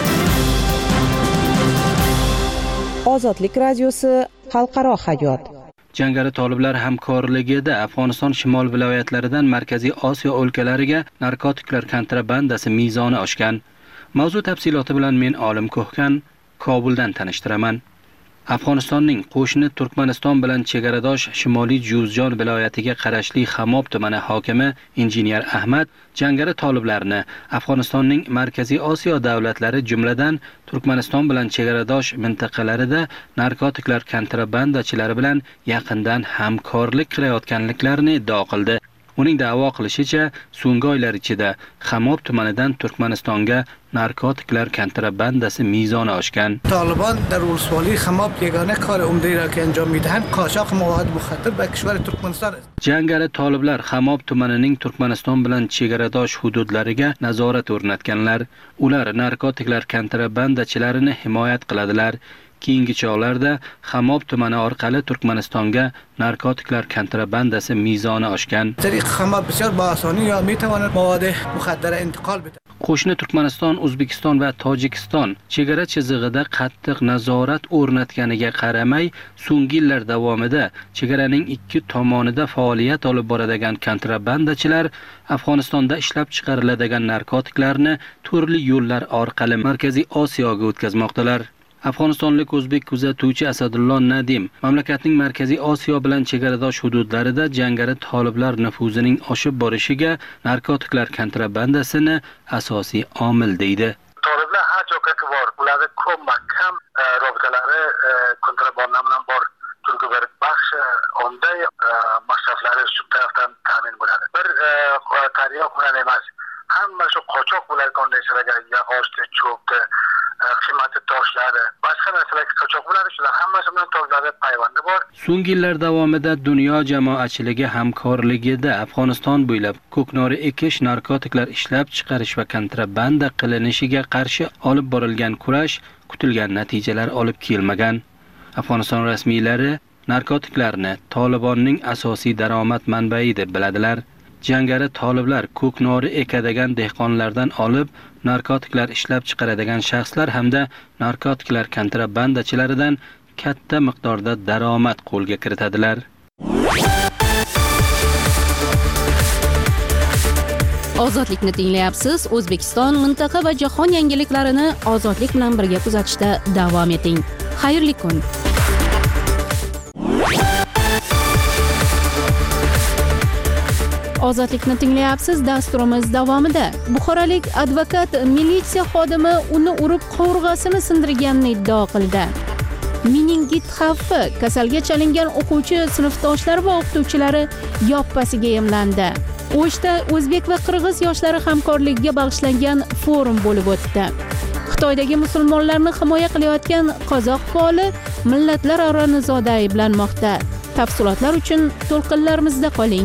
Speaker 4: Ozodlik radiosi, xalqaro hayot.
Speaker 15: Jangari toliblar hamkorligida Afg'oniston shimol viloyatlaridan Markaziy Osiyo o'lkalariga narkotiklar kontrabandasi mezoni oshgan. Mavzu tafsiloti bilan men Olim Ko'hkan Kobuldan tanishtiraman. Afg'onistonning qo'shni Turkmaniston bilan chegaradosh Shimoliy Juzjon viloyatiga qarashli Xamob tumani hokimi injener Ahmad jangari toliblarni Afg'onistonning Markaziy Osiyo davlatlari jumladan Turkmaniston bilan chegaradosh mintaqalarida narkotiklar kontrabandachilari bilan yaqindan hamkorlik qilayotganliklarini iddao qildi. Uning da'vo qilishicha, so'nggi oylar ichida Xamob tumanidan Turkmanistonga narkotiklar kontrabandasi mezoni oshgan.
Speaker 16: طالبان در ولسوالی خماب یگانه کار عمده‌ای را که انجام می‌دهند قاچاق مواد مخدر به کشور ترکمنستان است.
Speaker 15: Jangari toliblar Xamob tumanining Turkmaniston bilan chegaradosh hududlariga nazorat o'rnatganlar. Ular narkotiklar kontrabandachilarini himoyat qiladilar. Keyingi chog'larda Xamob tumani orqali Turkmanistonga narkotiklar kontrabandasi mezoni oshgan.
Speaker 16: طریق خماب بسیار با آسانی یا می‌تواند مواد مخدر انتقال بده.
Speaker 15: Qo'shni Turkmaniston, O'zbekiston va Tojikiston chegara chizig'ida qattiq nazorat o'rnatganiga qaramay, so'nggi yillar davomida chegaraning ikki tomonida faoliyat olib boradigan kontrabandachilar Afg'onistonda ishlab chiqariladigan narkotiklarni turli yo'llar orqali Markaziy Osiyoga o'tkazmoqdalar. Afg'onistonlik o'zbek kuzatuvchi Asadullo Nadim mamlakatning Markaziy Osiyo bilan chegaradosh hududlarida jangari toliblar nufuzining oshib borishiga narkotiklar kontrabandasini asosiy omil deydi.
Speaker 2: Toliblar har joyga bor, ularga ko'p mahkam robitalari kontrabanda bilan bor. Turkiya bir baxsh onday masraflari shu tarafdan ta'min bo'ladi. Bir taryoq bilan emas, hamma shu qochoq bo'layotgan narsalarga yog'ochni, cho'pni qochoq bo'ladi, shular hammasi bilan tozalab payvandi bor.
Speaker 15: So'nggi yillar davomida dunyo jamoatchiligi hamkorligida Afg'oniston bo'ylab ko'knori ekish, narkotiklar ishlab chiqarish va kontrabanda qilinishiga qarshi olib borilgan kurash kutilgan natijalar olib kelmagan. Afg'oniston rasmiylari narkotiklarni Tolibonning asosiy daromad manbai deb biladilar. Jangari toliblar ko'knori ekadigan dehqonlardan olib, narkotiklar ishlab chiqaradigan shaxslar hamda narkotiklar kontrabandachilaridan katta miqdorda daromad qo'lga kiritadilar.
Speaker 1: Ozodlikni tinglayapsiz. O'zbekiston, mintaqa va jahon yangiliklarini ozodlik bilan birga kuzatishda davom eting. Xayrli kun. Ozodlikni tinglayapsiz. Dasturimiz davomida buxorolik advokat militsiya xodimi uni urib qovurg'asini sindirganini iddao qildi. Meningit xavfi kasalga chalingan o'quvchi sinfdoshlari va o'qituvchilari yoppasiga emlandi. O'shda o'zbek va qirg'iz yoshlari hamkorligiga bag'ishlangan forum bo'lib o'tdi. Xitoydagi musulmonlarni himoya qilayotgan qozoq faoli millatlararo nizoda ayblanmoqda. Tafsilotlar uchun to'lqinlarimizda qoling.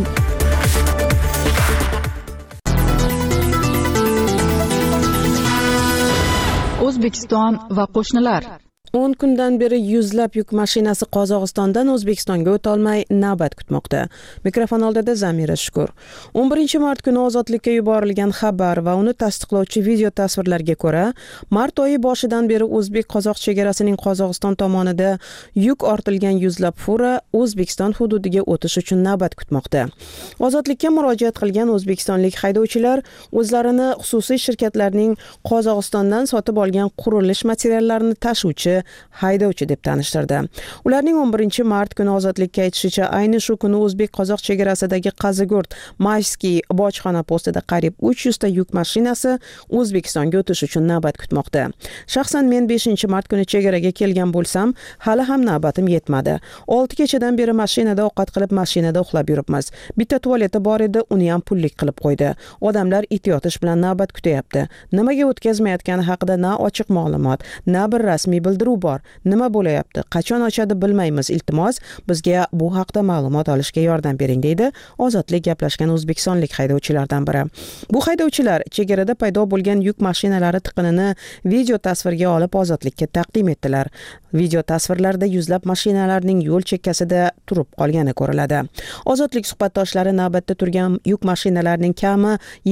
Speaker 6: O'zbekiston va qo'shnilar.
Speaker 4: 10 kundan beri yuzlab yuk mashinasi Qozog'istondan O'zbekistonga o'tolmay navbat kutmoqda. Mikrofon oldida Zamira Shukur. 11 mart kuni ozodlikka yuborilgan xabar va uni tasdiqlovchi video tasvirlarga ko'ra, mart oyi boshidan beri o'zbek-qozoq chegarasining Qozog'iston tomonida yuk ortilgan yuzlab fura O'zbekiston hududiga o'tish uchun navbat kutmoqda. Ozodlikka murojaat qilgan o'zbekistonlik haydovchilar o'zlarini xususiy shirkatlarning Qozog'istondan sotib olgan qurilish materiallarini tashuvchi haydovchi deb tanishtirdi. Ularning 11 mart kuni ozodlikka aytishicha, ayni shu kuni o'zbek-qozoq chegarasidagi Qazigurt Mayskiy bojxona postida qariyb 300 ta yuk mashinasi O'zbekistonga o'tish uchun navbat kutmoqda. Shaxsan men 5 mart kuni chegaraga kelgan bo'lsam, hali ham navbatim yetmadi. 6 kechadan beri mashinada ovqat qilib, mashinada uxlab yuribmiz. Bitta tualeti bor edi, uni ham pullik qilib qo'ydi. Odamlar it yotish bilan navbat kutyapti. Nimaga o'tkazmayotgani haqida na ochiq ma'lumot, na bir rasmiy bildiruv bor. Nima bo'layapti? Qachon ochadi bilmaymiz. Iltimos, bizga bu haqda ma'lumot olishga yordam bering, deydi Ozodlik gaplashgan o'zbekistonlik haydovchilardan biri. Bu haydovchilar chegarada paydo bo'lgan yuk mashinalari tiqinini video tasvirga olib Ozodlikka taqdim etdilar. Video tasvirlarda yuzlab mashinalarning yo'l chekkasida turib qolgani ko'riladi. Ozodlik suhbatdoshlari navbatda turgan yuk mashinalarining kami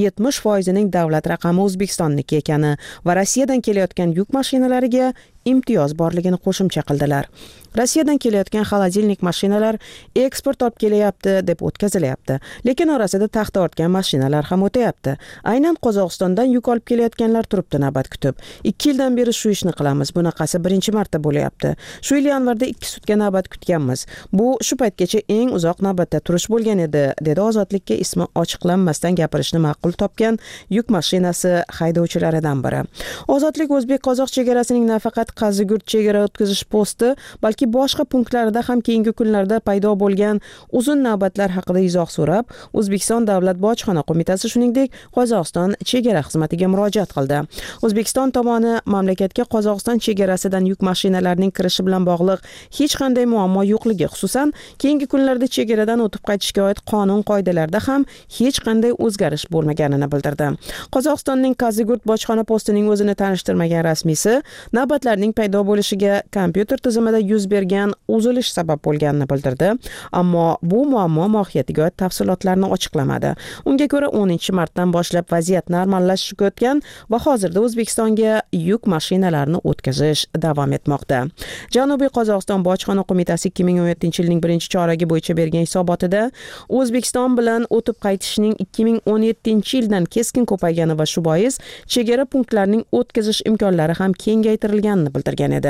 Speaker 4: 70% davlat raqami O'zbekistonniki ekani va Rossiyadan kelayotgan yuk mashinalariga imtiyoz borligini qo'shimcha qildilar. Rossiyadan kelayotgan xolodilnik mashinalar eksport olib kelyapti deb o'tkazilyapti, lekin orasida taxta ortgan mashinalar ham o'tayapti. Aynan Qozog'istondan yuk olib kelayotganlar turibdi navbat kutib. 2 yildan beri shu ishni qilamiz. Bunaqasi birinchi marta bo'layapti. Shu yil yanvarda 2 sutka navbat kutganmiz. Bu shu paytgacha eng uzoq navbatda turish bo'lgan edi, dedi Ozodlikka ismi ochiqlanmasdan gapirishni ma'qul topgan yuk mashinasi haydovchilaridan biri. Ozodlik o'zbek-qozoq chegarasining nafaqat Qazigurt chegara o'tkazish posti, balki boshqa punktlarida ham keyingi kunlarda paydo bo'lgan uzun navbatlar haqida izoh so'rab, O'zbekiston Davlat bojxona qo'mitasi shuningdek Qozog'iston chegara xizmatiga murojaat qildi. O'zbekiston tomoni mamlakatga Qozog'iston chegarasidan yuk mashinalarining kirishi bilan bog'liq hech qanday muammo yo'qligi, xususan keyingi kunlarda chegaradan o'tib qaytishga oid qonun qoidalarida ham hech qanday o'zgarish bo'lmaganini bildirdi. Qozog'istonning Qazigurt bojxona postining o'zini tanishtirmagan rasmiysi navbatlarning paydo bo'lishiga kompyuter tizimida yuz bergan uzilish sabab bo'lganini bildirdi, ammo bu muammo mohiyatiga oid tafsilotlarni ochiqlamadi. Unga ko'ra 10 martdan boshlab vaziyat normallashishga o'tgan va hozirda O'zbekistonga yuk mashinalarini o'tkazish davom etmoqda. Janubiy Qozog'iston bojxona qo'mitasi 2017-yilning 1-choragi bo'yicha bergan hisobotida O'zbekiston bilan o'tib qaytishning 2017-yildan keskin ko'paygani va shu bois chegara punktlarining o'tkazish imkonlari ham kengaytirilganini bildirgan edi.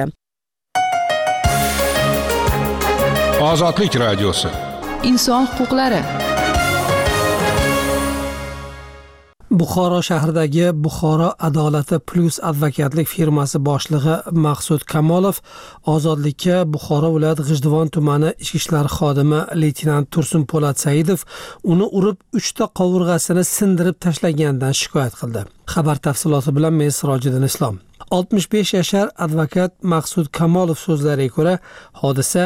Speaker 9: Ozodlik radiosi.
Speaker 6: Inson huquqlari.
Speaker 5: Buxoro shahridagi Buxoro Adolati Plus advokatlik firmasi boshlig'i Maqsud Kamolov ozodlikka Buxoro viloyat G'ijduvon tumani ichki ishlar xodimi leytenant Tursun Po'lat Saidov uni urib 3 ta qovurg'asini sindirib tashlagandan shikoyat qildi. Xabar tafsiloti bilan men Sirojiddin Islom. 65 yashar advokat Maqsud Kamolov so'zlariga ko'ra, hodisa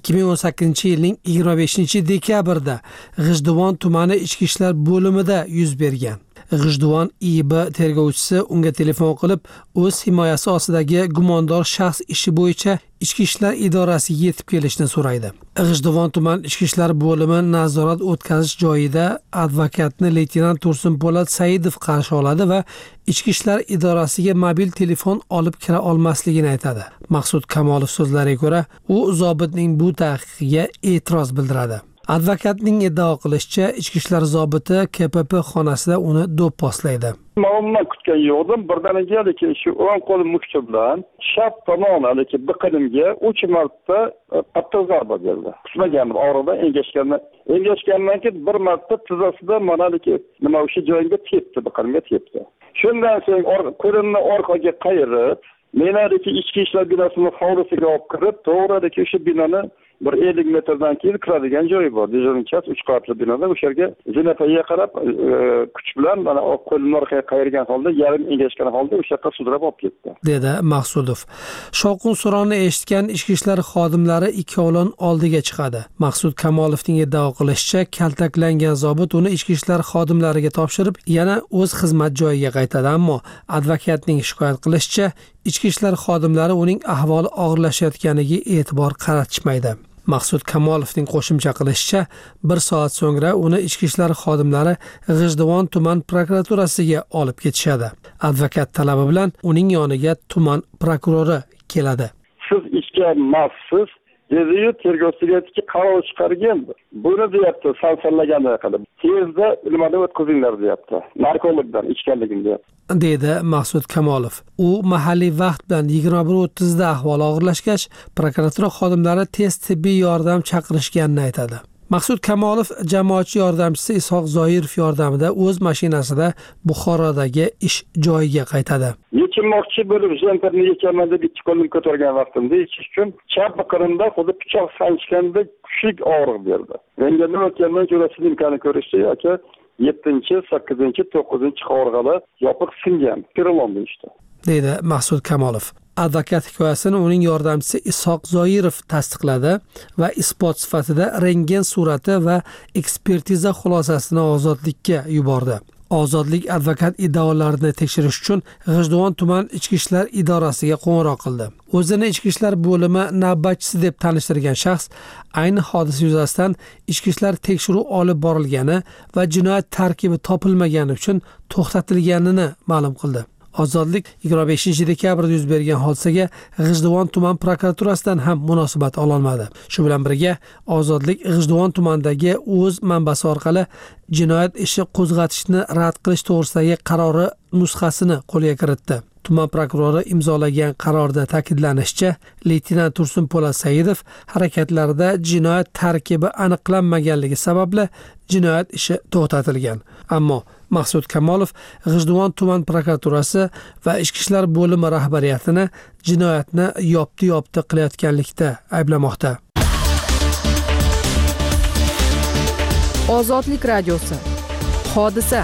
Speaker 5: 2018 yilning 25 dekabrda G'ijduvon tumani ichki ishlar bo'limida yuz bergan. G'ijduvon IB tergovchisi unga telefon qilib, o'z himoyasi ostidagi gumondor shaxs ishi bo'yicha ichki ishlar idorasiga yetib kelishni so'raydi. G'ijduvon tuman ichki ishlar bo'limi nazorat o'tkazish joyida advokatni leytenant Tursunpo'lat Saidov qarshi oladi va ichki ishlar idorasiga mobil telefon olib kira olmasligini aytadi. Maqsud Kamolov so'zlariga ko'ra, u zobitning bu taqiqiga e'tiroz bildiradi. Advokatning iddao qilishicha, ichki ishlar zobiti KPP xonasida uni do'pposlaydi.
Speaker 17: Ma'lumot kutgan yo'qdim. Birdaniga shu o'ng qo'l mushti bilan chap tomon biqinimga 3 marta qattiq zarba berdi. Qismaganim og'rida engashgandan keyin bir marta tizzasida mana nima o'sha joyimga tepdi, biqinimga tepdi. Shundan so'ng qo'limni orqaga qayirib, meni ichki ishlar binosining hovlisiga olib kirib, to'g'ri o'sha binoni bir 50 metrdan keyin kiradigan joyi bor. Dejurnichas 3 qavatli binoda o'sha yerga zinapaga qarab kuch bilan mana qo'lini orqaga qayirgan holda, yarim engashgan holda o'sha yoqqa sudrab olib ketdi,
Speaker 5: dedi Maqsudov. Shovqin suronni eshitgan ichki ishlar xodimlari ikkovlon oldiga chiqadi. Maqsud Kamolovning iddao qilishicha, kaltaklangan zobit uni ichki ishlar xodimlariga topshirib, yana o'z xizmat joyiga qaytadi, ammo advokatning shikoyat qilishicha, ichki ishlar xodimlari uning ahvoli og'irlashayotganiga e'tibor qaratishmaydi. Maqsud Kamolovning qo'shimcha qilishicha, 1 soat so'ngra uni ichki ishlar xodimlari G'ijduvon tuman prokuraturasiga olib ketishadi. Advokat talabi bilan uning yoniga tuman prokurori keladi.
Speaker 17: Siz ishga maxsus dedi-yu, tergovchiga qaror chiqargan. Buni deyapti, sansallaganday qilib. Tezda nimadan o'tkazinglar deyapti. Narkologdan ichganligini deyapti,
Speaker 5: dedi Maqsud Kamolov. U mahalliy vaqt bilan 21:30 da ahvoli og'irlashgach, prokuratura xodimlari tez tibbiy yordam chaqirishganini aytadi. Maqsud Kamolov jamoatchi yordamchisi Isoq Zoirov yordamida o'z mashinasida Buxorodagi ish joyiga qaytadi.
Speaker 17: Yechmoqchi bo'lib, jenterni yechaman deb ikki qo'lim ko'targan vaqtimda yechish uchun chap biqinimda xuddi pichoq sanchganda kuchli og'riq berdi. Menga nima ekanini ko'rasiz imkoni ko'rishdi, aka 7-chi, 8-chi, 9-chi qovurg'alar yopiq singan, perelom deyishdi,
Speaker 5: dedi Maqsud Kamolov. Advokat hikoyasini uning yordamchisi Isoq Zoirov tasdiqladi va isbot sifatida rentgen surati va ekspertiza xulosasini Ozodlikka yubordi. Ozodlik advokat iddaolarini tekshirish uchun G'ijduvon tuman ichki ishlar idorasiga qo'ng'iroq qildi. O'zini ichki ishlar bo'limi navbatchisi deb tanishtirgan shaxs ayni hodisa yuzasidan ichki ishlar tekshiruv olib borilgani va jinoyat tarkibi topilmagani uchun to'xtatilganini ma'lum qildi. Ozodlik 25 dekabrda yuz bergan hodisaga G'ijduvon tuman prokuraturasidan ham munosabat ololmadi. Shu bilan birga Ozodlik G'ijduvon tumanidagi o'z manbasi orqali jinoyat ishi qo'zg'atishni rad qilish to'g'risidagi qarori nusxasini qo'lga kiritdi. Tuman prokurori imzolagan qarorda ta'kidlanishicha, leytenant Tursunpo'lat Saidov harakatlarida jinoyat tarkibi aniqlanmaganligi sababli jinoyat ishi to'xtatilgan. Ammo Maqsud Kamolov G'ijduvon tuman prokuraturasi va ichki ishlar bo'limi rahbariyatini jinoyatni yopti qilayotganlikda ayblamoqda.
Speaker 6: Ozodlik radiosi. Hodisa.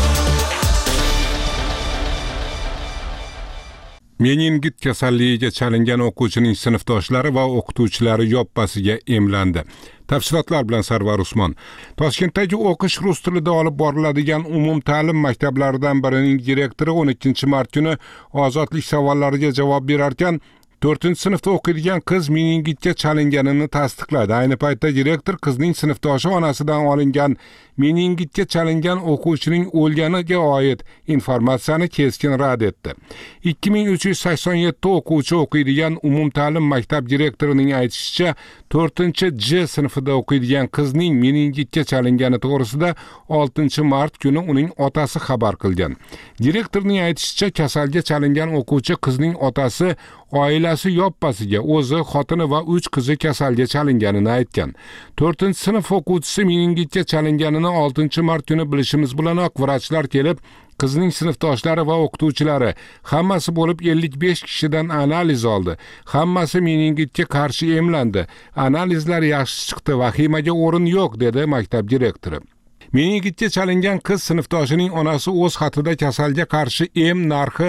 Speaker 9: Meningit kasalligiga chalingan o'quvchining sinfdoshlari va o'qituvchilari yoppasiga emlandi. Tafsilotlar bilan Sarvar Usmon. Toshkentdagi o'qish rus tilida olib boriladigan umumta'lim maktablaridan birining direktori 12 mart kuni ozodlik savollariga javob berarkan, 4-sinfda o'qiydigan qiz meningitga chalinganini tasdiqladi. Ayni paytda direktor qizning sinfdoshi onasidan olingan meningitga chalingan o'quvchining o'lganiga oid informatsiyani keskin rad etdi. 2387 o'quvchi o'qiydigan umumta'lim maktab direktorining aytishicha, 4-J sinfida o'qiydigan qizning meningitga chalingani to'g'risida 6-mart kuni uning otasi xabar qilgan. Direktorning aytishicha, kasalga chalingan o'quvchi qizning otasi oilasi yoppasiga o'zi, xotini va 3 qizi kasalga chalinganini aytgan. 4-sinf o'quvchisi meningitga chalinganini 6-mart kuni bilishimiz bilanoq vrachlar kelib, qizning sinfdoshlari va o'qituvchilari hammasi bo'lib 55 kishidan analiz oldi. Hammasi meningitga qarshi emlandi. Analizlar yaxshi chiqdi, vahimaga o'rin yo'q, dedi maktab direktori. Meningitga chalingan qiz sinfdoshining onasi o'z xatida kasalga qarshi em narxi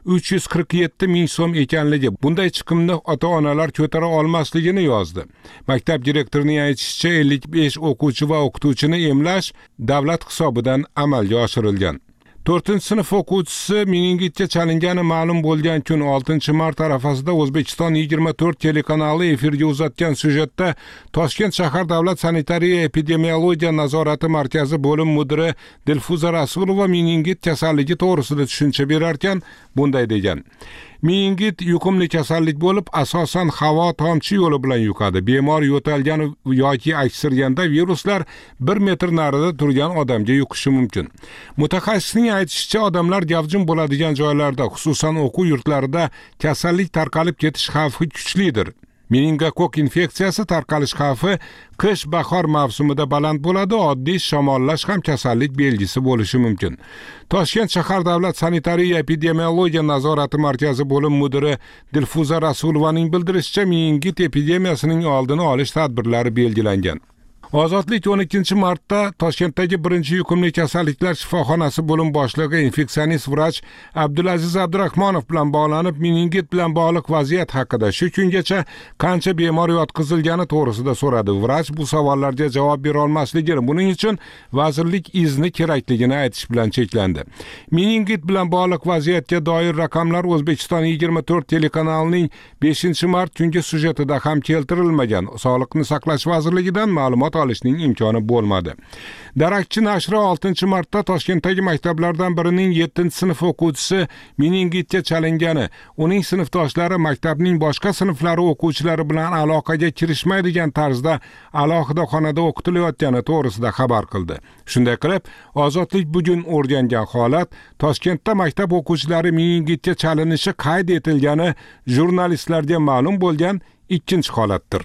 Speaker 9: 347 ming so'm ekanligi, bunday chiqimni ota-onalar ko'tara olmasligini yozdi. Maktab direktorining aytishicha, 55 o'quvchi va o'qituvchini emlash davlat hisobidan amalga oshirilgan. 4-sinf o'quvchisi meningitga chalingani ma'lum bo'lgan kun 6-mart arafasida O'zbekiston 24 telekanali efirga uzatgan syujetda Toshkent shahar davlat sanitariya epidemiologiya nazorati markazi bo'lim mudiri Dilfuza Rasulova meningit kasalligi to'g'risida tushuncha berarkan bunday degan: Meningit yuqumli kasallik bo'lib, asosan havo tomchi yo'li bilan yuqadi. Bemor yo'talgan yoki aksirganda viruslar 1 metr narida turgan odamga yuqishi mumkin. Mutaxassisning aytishicha, odamlar gavjum bo'ladigan joylarda, xususan o'quv yurtlarida kasallik tarqalib ketish xavfi kuchlidir. Meningokok infeksiyasi tarqalish xavfi qish-bahor mavsumida baland bo'ladi, oddiy shamollash ham kasallik belgisi bo'lishi mumkin. Toshkent shahar davlat sanitariya epidemiologiya nazorati markazi bo'lim mudiri Dilfuza Rasulovaning bildirishicha, meningit epidemiyasining oldini olish tadbirlari belgilangan. Ozodlik 12-martda Toshkentdagi 1-yuqumli kasalliklar shifoxonasi bo'lim boshlig'i infeksionist vrach Abdulaziz Abdurahmonov bilan bog'lanib, meningit bilan bog'liq vaziyat haqida, shu kungacha qancha bemor yotqizilgani to'g'risida so'radi. Vrach bu savollarga javob bera olmasligini, buning uchun vazirlik izni kerakligini aytish bilan cheklandi. Meningit bilan bog'liq vaziyatga doir raqamlar O'zbekiston 24 telekanalining 5-mart kungi syujetida ham keltirilmagan. Sog'liqni saqlash vazirligidan ma'lumot olishning imkoni bo'lmadi. Darakchi nashri 6-martda Toshkentdagi maktablardan birining 7-sinf o'quvchisi meningitga chalingani, uning sinfdoshlari maktabning boshqa sinflari o'quvchilari bilan aloqaga kirishmaydigan tarzda alohida xonada o'qitilayotgani to'g'risida xabar qildi. Shunday qilib, Ozodlik bugun o'rgangan holat Toshkentda maktab o'quvchilari meningitga chalinishi qayd etilgani jurnalistlarga ma'lum bo'lgan ikkinchi holatdir.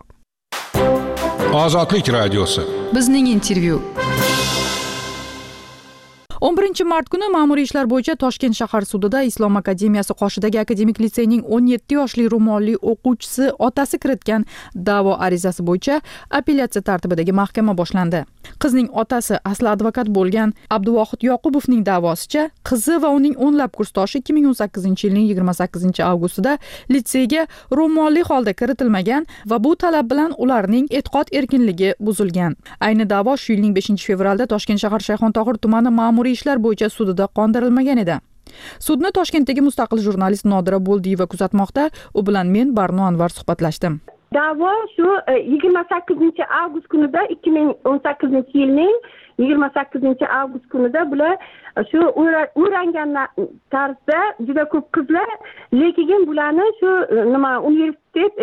Speaker 9: Ozodlik radiosi.
Speaker 6: Bizning intervyu. 11-mart kuni ma'muriy ishlar bo'yicha Toshkent shahar sudida Islom akademiyasi qoshidagi akademik litseyning 17 yoshli ro'molli o'quvchisi otasi kiritgan da'vo arizasi bo'yicha apellyatsiya tartibidagi mahkama boshlandi. Qizning otasi asli advokat bo'lgan Abduvohid Yoqubovning da'vosicha, qizi va uning o'nlab kursdoshi 2018-yilning 28-avgustida litseyga ro'molli holda kiritilmagan va bu talab bilan ularning e'tiqod erkinligi buzilgan. Ayni da'vo shu yilning 5-fevralda Toshkent shahar Shayxontohur tumani ma'muriy ishlar bo'yicha sudida qondirilmagan edi. Sudni Toshkentdagi mustaqil jurnalist Nodira Bo'ldiyeva kuzatmoqda. U bilan men Barno Anvar suhbatlashdim.
Speaker 12: Da'vo shu 28-avgust kunida 2018-yilning 28-avgust kunida bular shu o'rangan tarzda juda ko'p qizlar, lekin bularni shu universitet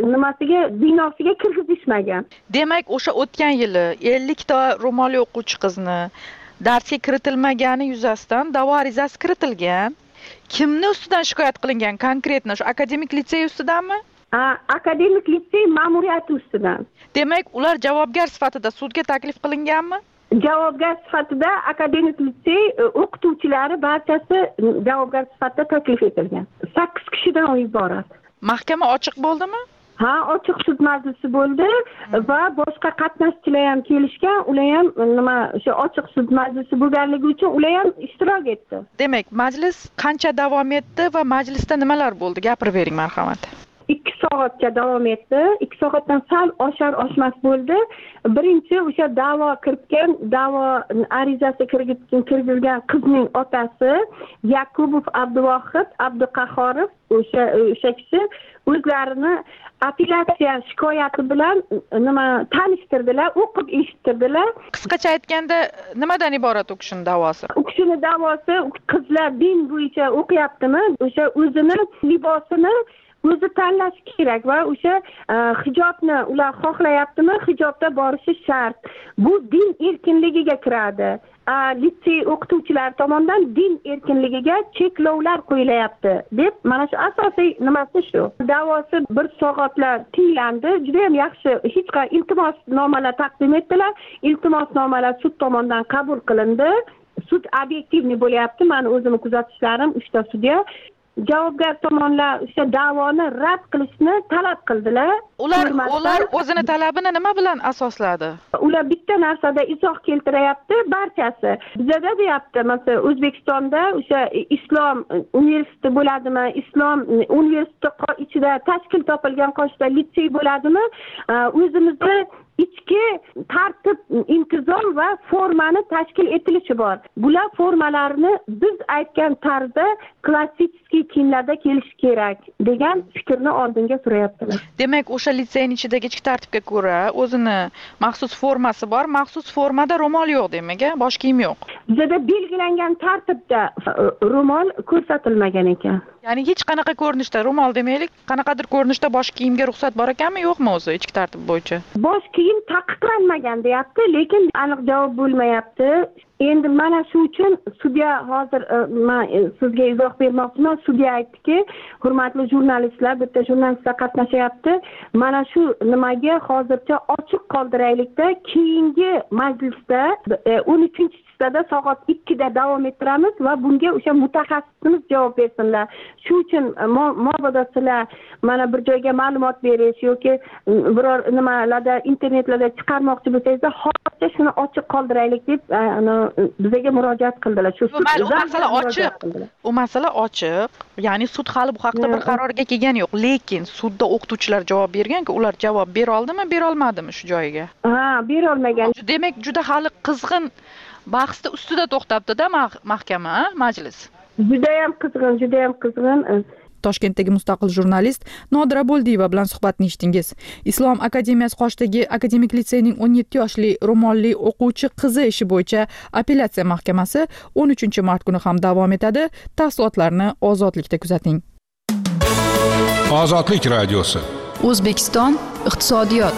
Speaker 12: binosiga kirgizishmagan.
Speaker 18: Demak, o'sha o'tgan yili 50 ta ro'molli o'quvchi qizni darsga kiritilmagani yuzasidan da'vo arizasi kiritilgan. Kimni ustidan shikoyat qilingan? Konkretno shu akademik litsey ustidanmi?
Speaker 12: Akademik litsey ma'muriyati ustidan.
Speaker 18: Demak, ular javobgar sifatida sudga taklif qilinganmi?
Speaker 12: Javobgar sifatida akademik litsey o'qituvchilari barchasi javobgar sifatida taklif etilgan. 8 kishidan iborat.
Speaker 18: Mahkama ochiq bo'ldimi?
Speaker 12: Ha, ochiq sud majlisi bo'ldi va boshqa qatnashchilar ham kelishgan, ular ham o'sha ochiq sud majlisi bo'lganligi uchun ular ham ishtirok etdi.
Speaker 18: Demak, majlis qancha davom etdi va majlisda nimalar bo'ldi? Gapirib bering, marhamat.
Speaker 12: 2 soatcha davom etdi. 2 soatdan sal oshar-oshmas bo'ldi. Birinchi o'sha da'vo kiritgan, da'vo arizasi kirgizilgan qizning otasi Yakubov Abduvohid Abduqahhorov o'sha kishi o'zlarini apellyatsiya shikoyati bilan tanishtirdilar, o'qib eshittirdilar.
Speaker 18: Qisqacha aytganda, nimadan iborat u kishining da'vosi?
Speaker 12: U kishining da'vosi, qizlar din bo'yicha o'qiyaptimi? O'sha o'zini libosini o'zi tanlash kerak va o'sha hijobni ular xohlayaptimi? Hijobda borishi shart. Bu din erkinligiga kiradi. Litsey o'qituvchilari tomonidan din erkinligiga cheklovlar qo'yilyapti deb, mana shu asosiy nimasi shu. Da'vosi 1 soatlar tinglandi. Juda ham yaxshi, hech qanday iltimosnomalar taqdim etdilar. Iltimosnomalar sud tomonidan qabul qilindi. Sud obyektivniy bo'lyapti. Meni o'zimni kuzatishlarim 3 ta sudya javobgar tomonlar o'sha da'voni rad qilishni talab qildilar.
Speaker 18: Ular o'zini talabini nima bilan asosladi?
Speaker 12: Ular bitta narsada izoh keltiryapti barchasi. Bizda deyapti, masalan, O'zbekistonda o'sha islom universiteti bo'ladimi, islom universiteti ichida tashkil topilgan qoshida litsey bo'ladimi, o'zimizda ichki tartib, intizom va formani tashkil etilishi bor. Bular formalarni biz aytgan tarzda klassik kiyimlarda kelishi kerak degan fikrni oldinga surayaptilar.
Speaker 18: Demak, o'sha litseyning ichidagi ichki tartibga ko'ra o'zini maxsus formasi bor. Maxsus formada ro'mol yo'q demak, bosh kiyim yo'q.
Speaker 12: Bizda belgilangan tartibda ro'mol ko'rsatilmagan ekan.
Speaker 18: Ya'ni hech qanaqa ko'rinishda ro'mol demaylik, qanaqadir ko'rinishda bosh kiyimga ruxsat bor ekanmi, yo'qmi o'zi ichki tartib bo'yicha?
Speaker 12: Bosh kiyim taqiqlanmagan deyapti, lekin aniq javob bo'lmayapti. Endi mana shu uchun sudya hozir men sizga izoh bermoqchiman. Sudya aytdiki, hurmatli jurnalistlar, bitta jurnalistlar qatnashyapti. Mana shu nimaga hozircha ochiq qoldiraylikda, keyingi majlisda 13-da soat 2da davom ettiramiz va bunga o'sha mutaxassisimiz javob bersinlar. Shu uchun mabodo sizlar mana bir joyga ma'lumot berish yoki biror nimalarda internetlarda chiqarmoqchi bo'lsangiz, hozircha shuni ochiq qoldiraylik deb bizga murojaat qildilar. Shu
Speaker 18: masala ochiq. U masala ochiq. Ya'ni sud hali bu haqda bir qarorga kelgani yo'q, lekin sudda o'qituvchilar javob bergan-ku, ular javob bera oldimi, bera olmadimi shu joyiga?
Speaker 12: Ha, bera olmagan.
Speaker 18: Demak, juda hali qizg'in bahsda ustida to'xtabdi-da mahkama, majlis.
Speaker 12: Juda ham qizg'in.
Speaker 6: Toshkentdagi mustaqil jurnalist Nodira Bo'ldiyeva bilan suhbatni eshitdingiz. Islom akademiyasi qoshidagi akademik litseyning 17 yoshli ro'molli o'quvchi qizi ishi bo'yicha apellyatsiya mahkamasi 13 mart kuni ham davom etadi. Tafsilotlarni Ozodlikda kuzating.
Speaker 9: Ozodlik radiosi.
Speaker 19: O'zbekiston iqtisodiyot.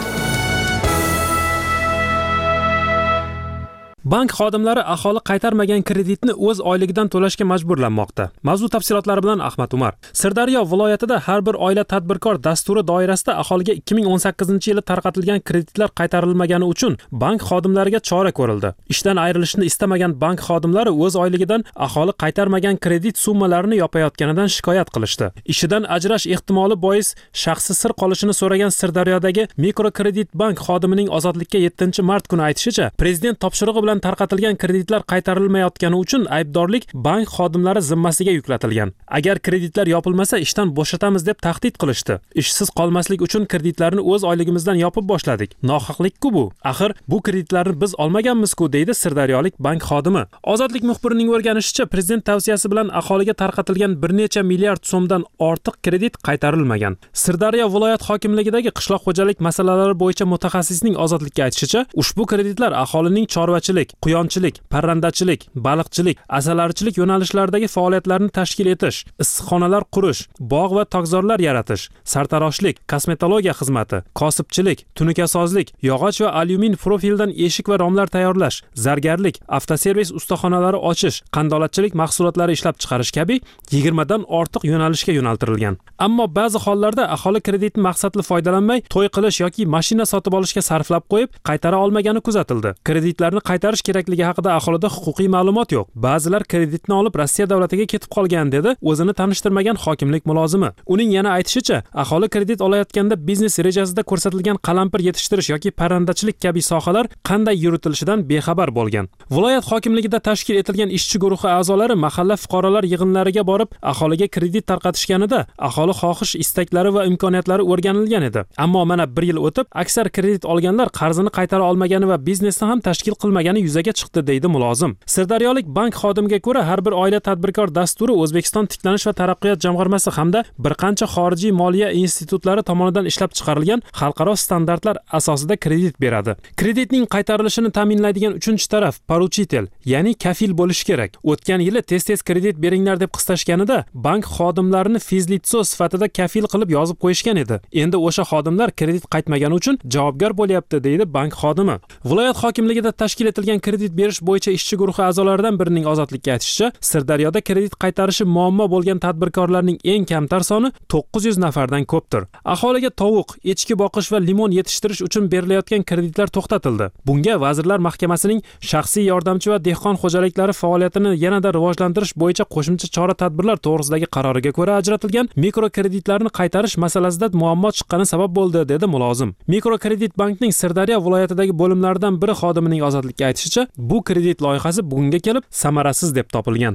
Speaker 13: Bank xodimlari aholi qaytarmagan kreditni o'z oyligidan to'lashga majburlanmoqda. Mavzu tafsilotlari bilan Ahmad Umar. Sirdaryo viloyatida har bir oila tadbirkor dasturi doirasida aholiga 2018-yili tarqatilgan kreditlar qaytarilmagani uchun bank xodimlariga chora ko'rildi. Ishdan ayrilishni istamagan bank xodimlari o'z oyligidan aholi qaytarmagan kredit summalarini yopayotganidan shikoyat qilishdi. Ishidan ajrash ehtimoli bois shaxsi sir qolishini so'ragan Sirdaryodagi mikrokredit bank xodimining Ozodlikka 7-mart kuni aytishicha, prezident topshirig'i bilan tarqatilgan kreditlar qaytarilmayotgani uchun aybdorlik bank xodimlari zimmasiga yuklatilgan. Agar kreditlar yopilmasa ishdan bo'shatamiz deb tahdid qilishdi. Ishsiz qolmaslik uchun kreditlarni o'z oyligimizdan yopib boshladik. Nohaqlik-ku bu. Axir bu kreditlarni biz olmaganmiz-ku, deydi Sirdaryolik bank xodimi. Ozodlik muxbirining o'rganishicha, prezident tavsiyasi bilan aholiga tarqatilgan bir necha milliard so'mdan ortiq kredit qaytarilmagan. Sirdaryo viloyat hokimligidagi qishloq xo'jalik masalalari bo'yicha mutaxassisning Ozodlikka aytishicha, ushbu kreditlar aholining chorvachilik, quyonchilik, parrandachilik, baliqchilik, asalarichilik yo'nalishlaridagi faoliyatlarni tashkil etish, issiqxonalar qurish, bog' va tokzorlar yaratish, sartaroshlik, kosmetologiya xizmati, kosibchilik, tunukasozlik, yog'och va alyumin profildan eshik va romlar tayyorlash, zargarlik, avtoservis ustaxonalari ochish, qandolatchilik mahsulotlari ishlab chiqarish kabi 20 dan ortiq yo'nalishga yo'naltirilgan. Ammo ba'zi hollarda aholi kreditni maqsadli foydalanmay, to'y qilish yoki mashina sotib olishga sarflab qo'yib, qaytara olmagani kuzatildi. Kreditlarni qaytarish kerakligi haqida aholida huquqiy ma'lumot yo'q. Ba'zilar kreditni olib Rossiya davlatiga ketib qolgan, dedi o'zini tanishtirmagan hokimlik mulozimi. Uning yana aytishicha, aholi kredit olayotganda biznes rejasida ko'rsatilgan qalampir yetishtirish yoki parrandachilik kabi sohalar qanday yuritilishidan bexabar bo'lgan. Viloyat hokimligida tashkil etilgan ishchi guruhi a'zolari mahalla fuqarolar yig'inlariga borib, aholiga kredit tarqatishganida aholi xohish, istaklari va imkoniyatlari o'rganilgan edi. Ammo mana 1 yil o'tib, aksar kredit olganlar qarzini qaytara olmagani va biznesni ham tashkil qilmagani yuzaga chiqdi, deydi mulozim. Sirdaryolik bank xodimiga ko'ra, har bir oila tadbirkor dasturi O'zbekiston tiklanish va taraqqiyot jamg'armasi hamda bir qancha xorijiy moliya institutlari tomonidan ishlab chiqarilgan xalqaro standartlar asosida kredit beradi. Kreditning qaytarilishini ta'minlaydigan 3-taraf poruchitel, ya'ni kafil bo'lishi kerak. O'tgan yili tez-tez kredit beringlar deb qistashganida bank xodimlarini fizlitso sifatida kafil qilib yozib qo'yishgan edi. Endi o'sha xodimlar kredit qaytmagani uchun javobgar bo'lyapti, deydi bank xodimi. Viloyat hokimligida tashkil etilgan berilgan kredit berish bo'yicha ishchi guruhi a'zolaridan birining ozodlikka aytishicha, Sirdaryoda kredit qaytarishi muammo bo'lgan tadbirkorlarning eng kamtar soni 900 nafardan ko'pdir. Aholiga tovuq, echki boqish va limon yetishtirish uchun berilayotgan kreditlar to'xtatildi. Bunga Vazirlar Mahkamasining shaxsiy yordamchi va dehqon xo'jaliklari faoliyatini yanada rivojlantirish bo'yicha qo'shimcha chora-tadbirlar to'g'risidagi qaroriga ko'ra ajratilgan mikrokreditlarni qaytarish masalasida muammo chiqqani sabab bo'ldi, dedi mulozim. Mikrokredit bankning Sirdaryo viloyatidagi bo'limlaridan biri xodimining ozodlikka aytishicha, bu kredit loyihasi bugunga kelib samarasiz deb topilgan.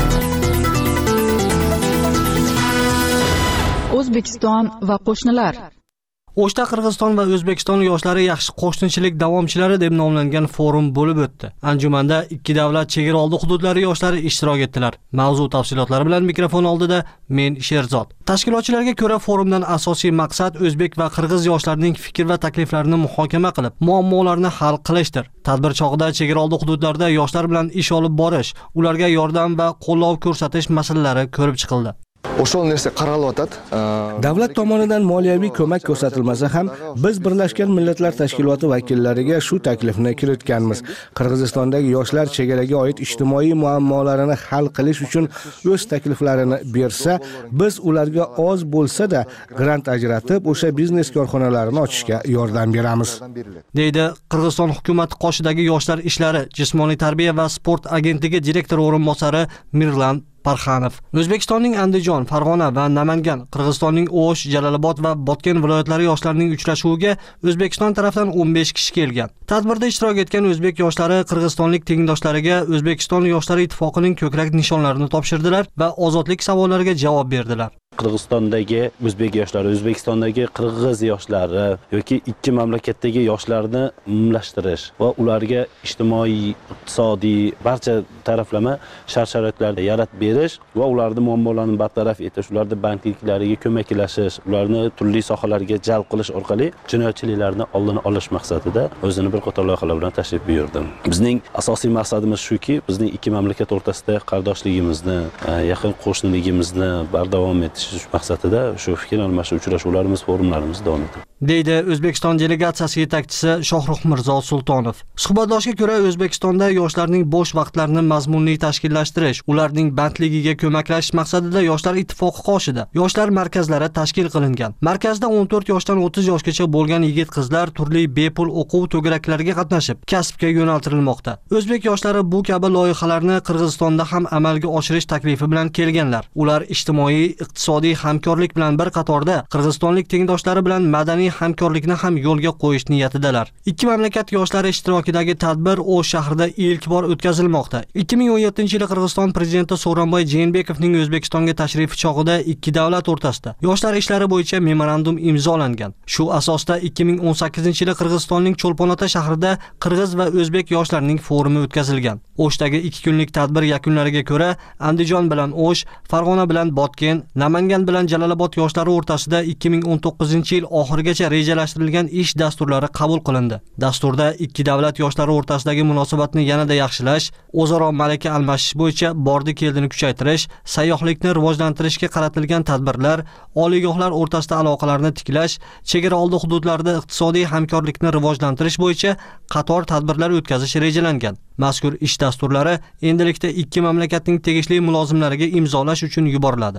Speaker 19: O'zbekiston va qo'shnilar.
Speaker 5: O'shda Qirg'iziston va O'zbekiston yoshlari yaxshi qo'shnichilik davomchilari deb nomlangan forum bo'lib o'tdi. Anjumanda ikki davlat chegaraoldi hududlari yoshlari ishtirok etdilar. Mavzu tafsilotlari bilan mikrofon oldida men Sherzod. Tashkilotchilarga ko'ra forumdan asosiy maqsad o'zbek va qirg'iz yoshlarining fikr va takliflarini muhokama qilib, muammolarni hal qilishdir. Tadbir chog'ida chegaraoldi hududlarda yoshlar bilan ish olib borish, ularga yordam va qo'llov ko'rsatish masalalari ko'rib chiqildi.
Speaker 20: O'shol narsa qaralyotat. Davlat tomonidan moliyaviy ko'mak ko'rsatilmasa ham biz Birlashgan Millatlar Tashkiloti vakillariga shu taklifni kiritganmiz. Qirg'izistondagi yoshlar chegaraga oid ijtimoiy muammolarini hal qilish uchun o'z takliflarini bersa, biz ularga oz bo'lsa-da grant ajratib, o'sha biznes korxonalarini ochishga yordam beramiz,
Speaker 5: deydi Qirg'iziston hukumati qoshidagi yoshlar ishlari, jismoniy tarbiya va sport agentligi direktori o'rinbosari Mirlan Parxanov. O'zbekistonning Andijon, Farg'ona va Namangan, Qirg'izistonning O'sh, Jalolobod va Botken viloyatlari yoshlarining uchrashuviga O'zbekiston tomonidan 15 kishi kelgan. Tadbirda ishtirok etgan o'zbek yoshlari qirg'izistonlik tengdoshlariga O'zbekiston Yoshlar ittifoqining ko'krak nishonlarini topshirdilar va ozodlik savollariga javob berdilar.
Speaker 21: Qirg'izistondagi o'zbek yoshlari, O'zbekistondagi qirg'iz yoshlari yoki ikki mamlakatdagi yoshlarni umumlashtirish va ularga ijtimoiy, iqtisodiy barcha taraflama shart-sharoitlarni yaratib berish va ularning muammolarini bartaraf etish, ularning bandliklariga ko'maklashish, ularni turli sohalarga jalb qilish orqali jinoyatchiliklarni oldini olish maqsadida o'zini bir qator loyihalar bilan tashrif buyurdim. Bizning asosiy maqsadimiz shuki, bizning ikki mamlakat o'rtasida qardoshligimizni, yaqin qo'shniligimizni bardavom etish maqsadida shu fikr almashish uchrashuvlarimiz, forumlarimiz davom etadi,
Speaker 5: deydi O'zbekiston delegatsiyasi yetakchisi Shohruh Mirzo Sultonov. Suhbatdoshga ko'ra, O'zbekistonda yoshlarning bo'sh vaqtlarini mazmunli tashkillashtirish, ularning bandligiga ko'maklashish maqsadida Yoshlar ittifoqi qoshida yoshlar markazlari tashkil qilingan. Markazda 14 yoshdan 30 yoshgacha bo'lgan yigit-qizlar turli bepul o'quv to'garaklariga qatnashib, kasbga yo'naltirilmoqda. O'zbek yoshlari bu kabi loyihalarni Qirg'izistonda ham amalga oshirish taklifi bilan kelganlar. Ular ijtimoiy, iqtisodiy hamkorlik bilan bir qatorda Qirg'izistonlik tengdoshlari bilan madaniy hamkorlikni ham yo'lga qo'yish niyatidalar. Ikki mamlakat yoshlari ishtirokidagi tadbir O'sh shahrida ilk bor o'tkazilmoqda. 2017-yili Qirg'iziston prezidenti Sooronbay Jeenbekovning O'zbekistonga tashrifi chog'ida ikki davlat o'rtasida yoshlar ishlari bo'yicha memorandum imzolangan. Shu asosda 2018-yili Qirg'izistonning Cho'lponota shahrida qirg'iz va o'zbek yoshlarining forumi o'tkazilgan. O'shdagi 2 kunlik tadbir yakunlariga ko'ra, Andijon bilan O'sh, Farg'ona bilan Botken, Namangan bilan Jalolobod yoshlari o'rtasida 2019-yil oxirigacha rejalashtirilgan ish dasturlari qabul qilindi. Dasturda ikki davlat yoshlari o'rtasidagi munosabatni yanada yaxshilash, o'zaro malaka almashish bo'yicha bordi-keldini kuchaytirish, sayyohlikni rivojlantirishga qaratilgan tadbirlar, oliygohlar o'rtasida aloqalarni tiklash, chegaraoldi hududlarda iqtisodiy hamkorlikni rivojlantirish bo'yicha qator tadbirlar o'tkazish rejalangan. Mazkur ish dasturlari endilikda ikki mamlakatning tegishli mulozimlariga imzolash uchun yuboriladi.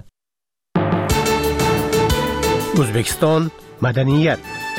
Speaker 22: O'zbekiston madaniyat.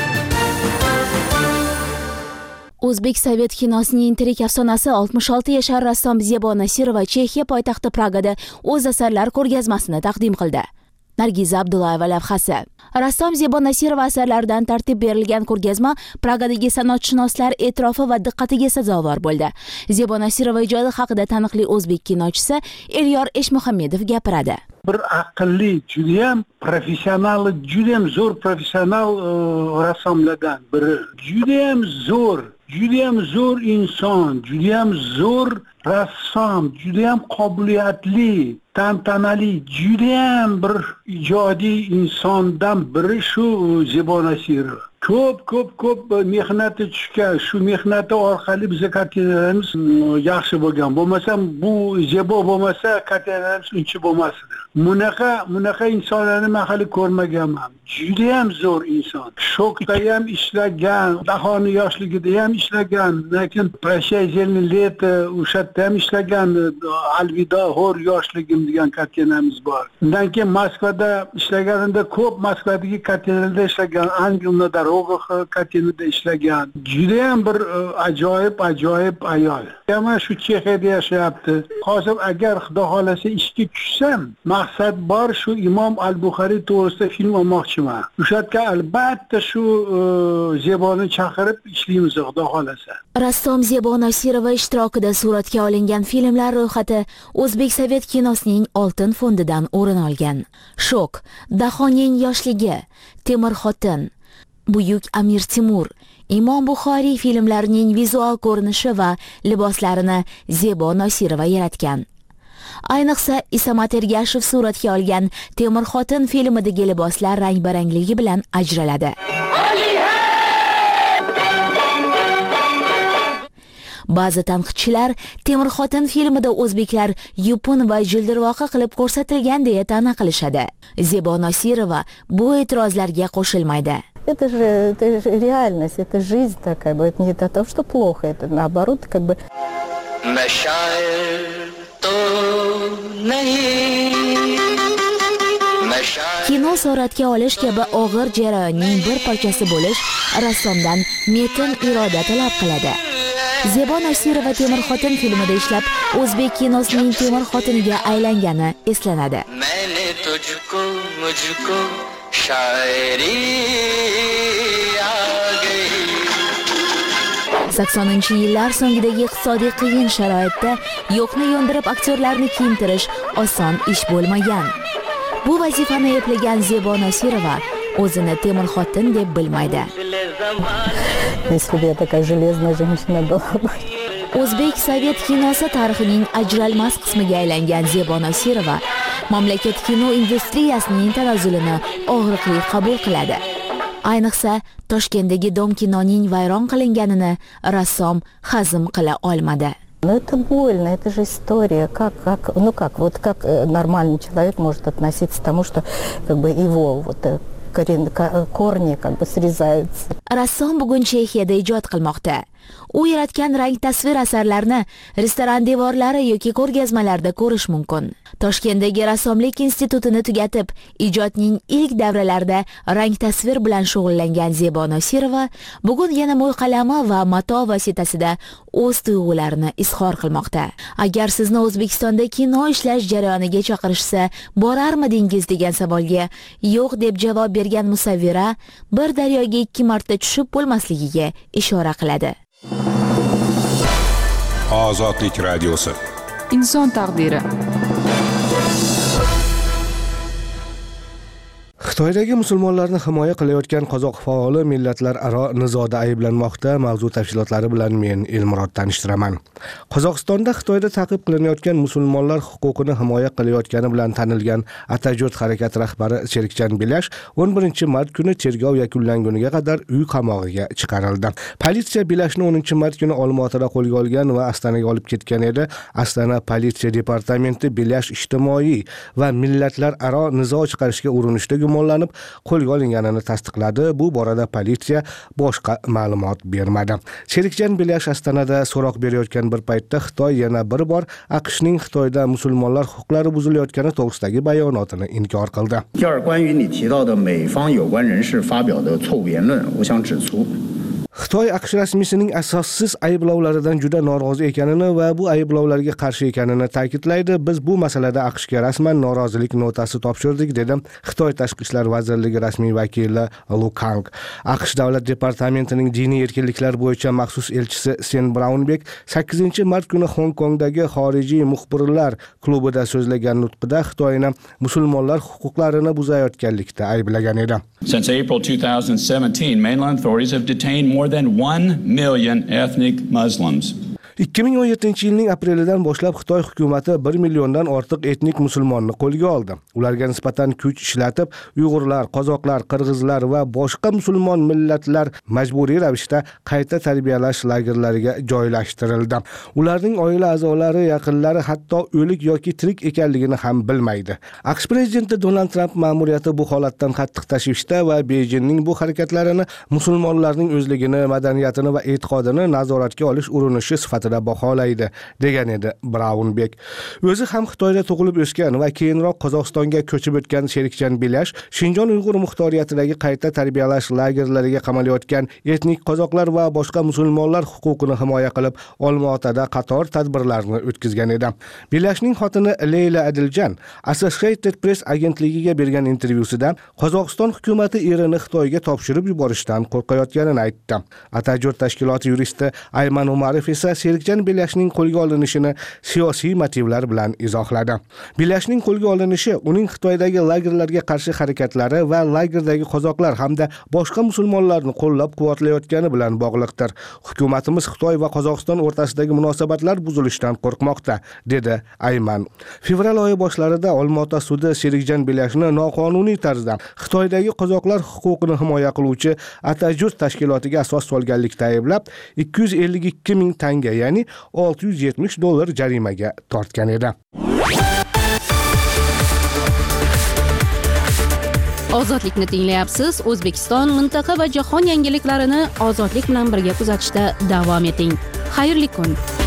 Speaker 23: O'zbek sovet kinosining tirik afsonasi 66 yashar rassom Zebo Nasirova Chexiya poytaxti Pragada o'z asarlari ko'rgazmasini taqdim qildi. Nargiza Abdullayeva lavhasi. Rassom Zebo Nasirova asarlaridan tartib berilgan ko'rgazma Pragadagi sanoatshunoslar e'tirofi va diqqatiga sazovor bo'ldi. Zebo Nasirova ijodi haqida taniqli o'zbek kinochisi Elyor Eshmuhammedov gapiradi.
Speaker 24: Bir aqlli, judayam professional, judayam zo'r professional rassomlardan biri. Judayam zo'r inson, judayam zo'r rassom, judayam qobiliyatli, tantanali, judayam bir ijodiy insondan biri shu Zebo Nasirova. ko'p mehnati tushgan, shu mehnati orqali biz kartinalarimiz yaxshi bo'lgan. Bo'lmasam bu jebo bo'lmasa kartinalarimiz uncha bo'lmasdi. Bunaqa insonlarni men hali ko'rmaganman. Juda ham zo'r inson. Shokda ham ishlagan, Dahoni yoshligida ham ishlagan, lekin Prashayzelni leta o'shatda ham ishlagan, Alvido hor yoshligim degan kartinamiz bor. Undan keyin Moskvada ishlaganida ko'p Moskvadagi kartinalarda ishlagan, Angelna Doroga kartinada ishlagan. Juda ham bir ajoyib ayol. Mana shu Chexiyada yashayapti. Hozir agar Xudo xolasa ishga tushsam, maqsad bor shu Imom al-Buxoriy to'g'risida film olmoqchiman. O'shatga albatta shu Zeboni chaqirib ishlaymiz Xudo xolasa.
Speaker 23: Rassom Zebo Nosirova ishtirokida suratga olingan filmlar ro'yxati O'zbek Sovet kinosining oltin fondidan o'rin olgan. Shok, Dahoning yoshligi, Temir xotin, Buyuk Amir Timur, Imom Buxoriy filmlarining vizual ko'rinishi va liboslarini Zebo Nosirova yaratgan. Ayniqsa Isamat Ergashev suratga olgan Temir xotin filmidagi liboslar rang-barangligi bilan ajraladi. Ba'zi tanqidchilar Temir xotin filmida o'zbeklar yupun va jildirvoqi qilib ko'rsatilgan deya ta'na qilishadi. Zebo Nosirova bu e'tirozlarga qo'shilmaydi.
Speaker 3: Это же реальность, это жизнь такая, это не то, что плохо, это наоборот, как бы...
Speaker 23: Kino suratga olish kabi og'ir jarayonning bir parchasi bo'lish rassomdan metin iroda talab qiladi. Zebo Nosirova Temir xotin filmida ishlab, o'zbek kinosining Temir xotiniga aylangani eslanadi. 80-yillar so'ngidagi iqtisodiy qiyin sharoitda yo'qni yo'ndirib aktyorlarni kiyintirish oson ish bo'lmagan. Bu vazifani eplagan Zebo Nosirova o'zini Temir xotin deb bilmaydi.
Speaker 3: Если бы я такая железная женщина была бы.
Speaker 23: O'zbek Sovet kinosi tarixining ajralmas qismiga aylangan Zebo Nosirova mamlakat kino industriyasining tanazzulini og'riqli qabul qiladi. Ayniqsa Toshkentdagi Dom kinoning vayron qilinganini rassom hazm qila olmadi.
Speaker 3: Ну это больно, это же история. Как нормальный человек может относиться к тому, что как бы его корни как бы срезаются.
Speaker 23: Rassom bugun Chexiyada ijod qilmoqda. U yaratgan rang tasvir asarlarini restoran devorlari yoki ko'rgazmalarda ko'rish mumkin. Toshkentdagi rassomlik institutini tugatib, ijodning ilk davralarida rang tasvir bilan shug'ullangan Zebo Nosirova bugun yana mo'y qalami va mato vositasida o'z tuyg'ularini izhor qilmoqda. Agar sizni O'zbekistonda kino ishlash jarayoniga chaqirishsa, borarmidingiz degan savolga yo'q deb javob bergan musavvira bir daryoga 2 marta tushib bo'lmasligiga ishora qiladi.
Speaker 9: Ozodlik radiosi.
Speaker 19: Inson taqdiri.
Speaker 20: Xitoydagi musulmonlarni himoya qilayotgan qozoq faoli millatlararo nizoda ayblanmoqda. Mavzu tafsilotlari bilan men Elmurod tanishtiraman. Qozog'istonda Xitoyda ta'qib qilinayotgan musulmonlar huquqini himoya qilayotgani bilan tanilgan Atajot harakati rahbari Serikjan Belash 11-mart kuni tergov yakunlanguniga qadar uy qamog'iga chiqarildi. Politsiya Belashni 10-mart kuni Olmaotada qo'lga olgan va Astonaga olib ketgan edi. Astana politsiya departamenti Belash ijtimoiy va millatlararo nizo chiqarishga urinishda gumonlanib qo'lga olinganini tasdiqladi. Bu borada politsiya boshqa ma'lumot bermadi. Serikjan Belash Astonada so'roq berayotgan bir paytda Xitoy yana bir bor AQShning Xitoyda musulmonlar huquqlari buzilayotgani to'g'risidagi bayonotini inkor qildi. Xitoy AQSh rasmiysining asossiz ayblovlaridan juda norozi ekanini va bu ayblovlarga qarshi ekanini ta'kidlaydi. Biz bu masalada AQShga rasman norozilik notasi topshirdik, dedi Xitoy Tashqi ishlar vazirligi rasmiy vakili Lu Kang. AQSh davlat departamentining diniy erkinliklar bo'yicha maxsus elchisi Sen Braunbek 8-mart kuni Hong Kongdagi xorijiy muxbirlar klubida so'zlagan nutqida Xitoyni musulmonlar huquqlarini buzayotganlikda ayblagan edi.
Speaker 8: Since April 2017, mainland authorities have detained more than 1 million ethnic Muslims.
Speaker 20: 2017-yilning aprelidan boshlab Xitoy hukumati 1 milliondan ortiq etnik musulmonni qo'lga oldi. Ularga nisbatan kuch ishlatib, Uyg'urlar, qozoqlar, qirg'izlar va boshqa musulmon millatlar majburiy ravishda qayta tarbiyalash lagerlariga joylashtirildi. Ularning oila a'zolari, yaqinlari hatto o'lik yoki tirik ekanligini ham bilmaydi. AQSh prezidenti Donald Tramp ma'muriyati bu holatdan qattiq tashvishda va Beijingning bu harakatlarini musulmonlarning o'zligini, madaniyatini va e'tiqodini nazoratga olish urinishi sifatida baholaydi, degan edi Braunbek. O'zi ham Xitoyda tug'ilib o'sgan va keyinroq Qozog'istonga ko'chib o'tgan Sherikjan Belash Shinjon Uyg'ur muxtoriyatidagi qayta tarbiyalash lagerlariga qamalayotgan etnik qozoqlar va boshqa musulmonlar huquqini himoya qilib, Olmaotada qator tadbirlarni o'tkazgan edi. Belashning xotini Leyla Adiljan Associated Press agentligiga bergan intervyusida Qozog'iston hukumatı erini Xitoyga topshirib yuborishdan qo'rqayotganini aytdi. Atajur tashkiloti yuristi Ayman Umarov esa Sherikjan Belashning qo'lga olinishini siyosiy motivlar bilan izohladi. Belashning qo'lga olinishi uning Xitoydagi lagerlarga qarshi harakatlari va lagerdagi qozoqlar hamda boshqa musulmonlarni qo'llab-quvvatlayotgani bilan bog'liqdir. Hukumatimiz Xitoy va Qozog'iston o'rtasidagi munosabatlar buzilishidan qo'rqmoqda, dedi Ayman. Fevral oyi boshlarida Olmaota sudi Sherikjan Belashni noqonuniy tarzda Xitoydagi qozoqlar huquqini himoya qiluvchi Atajur tashkilotiga asos solganlikda ayblab, 252 ming tanga, ya'ni $670 jarimaga tortgan edi.
Speaker 1: Ozodlikni tinglayapsiz. O'zbekiston, mintaqa va jahon yangiliklarini ozodlik bilan birga kuzatishda davom eting. Xayrli kun.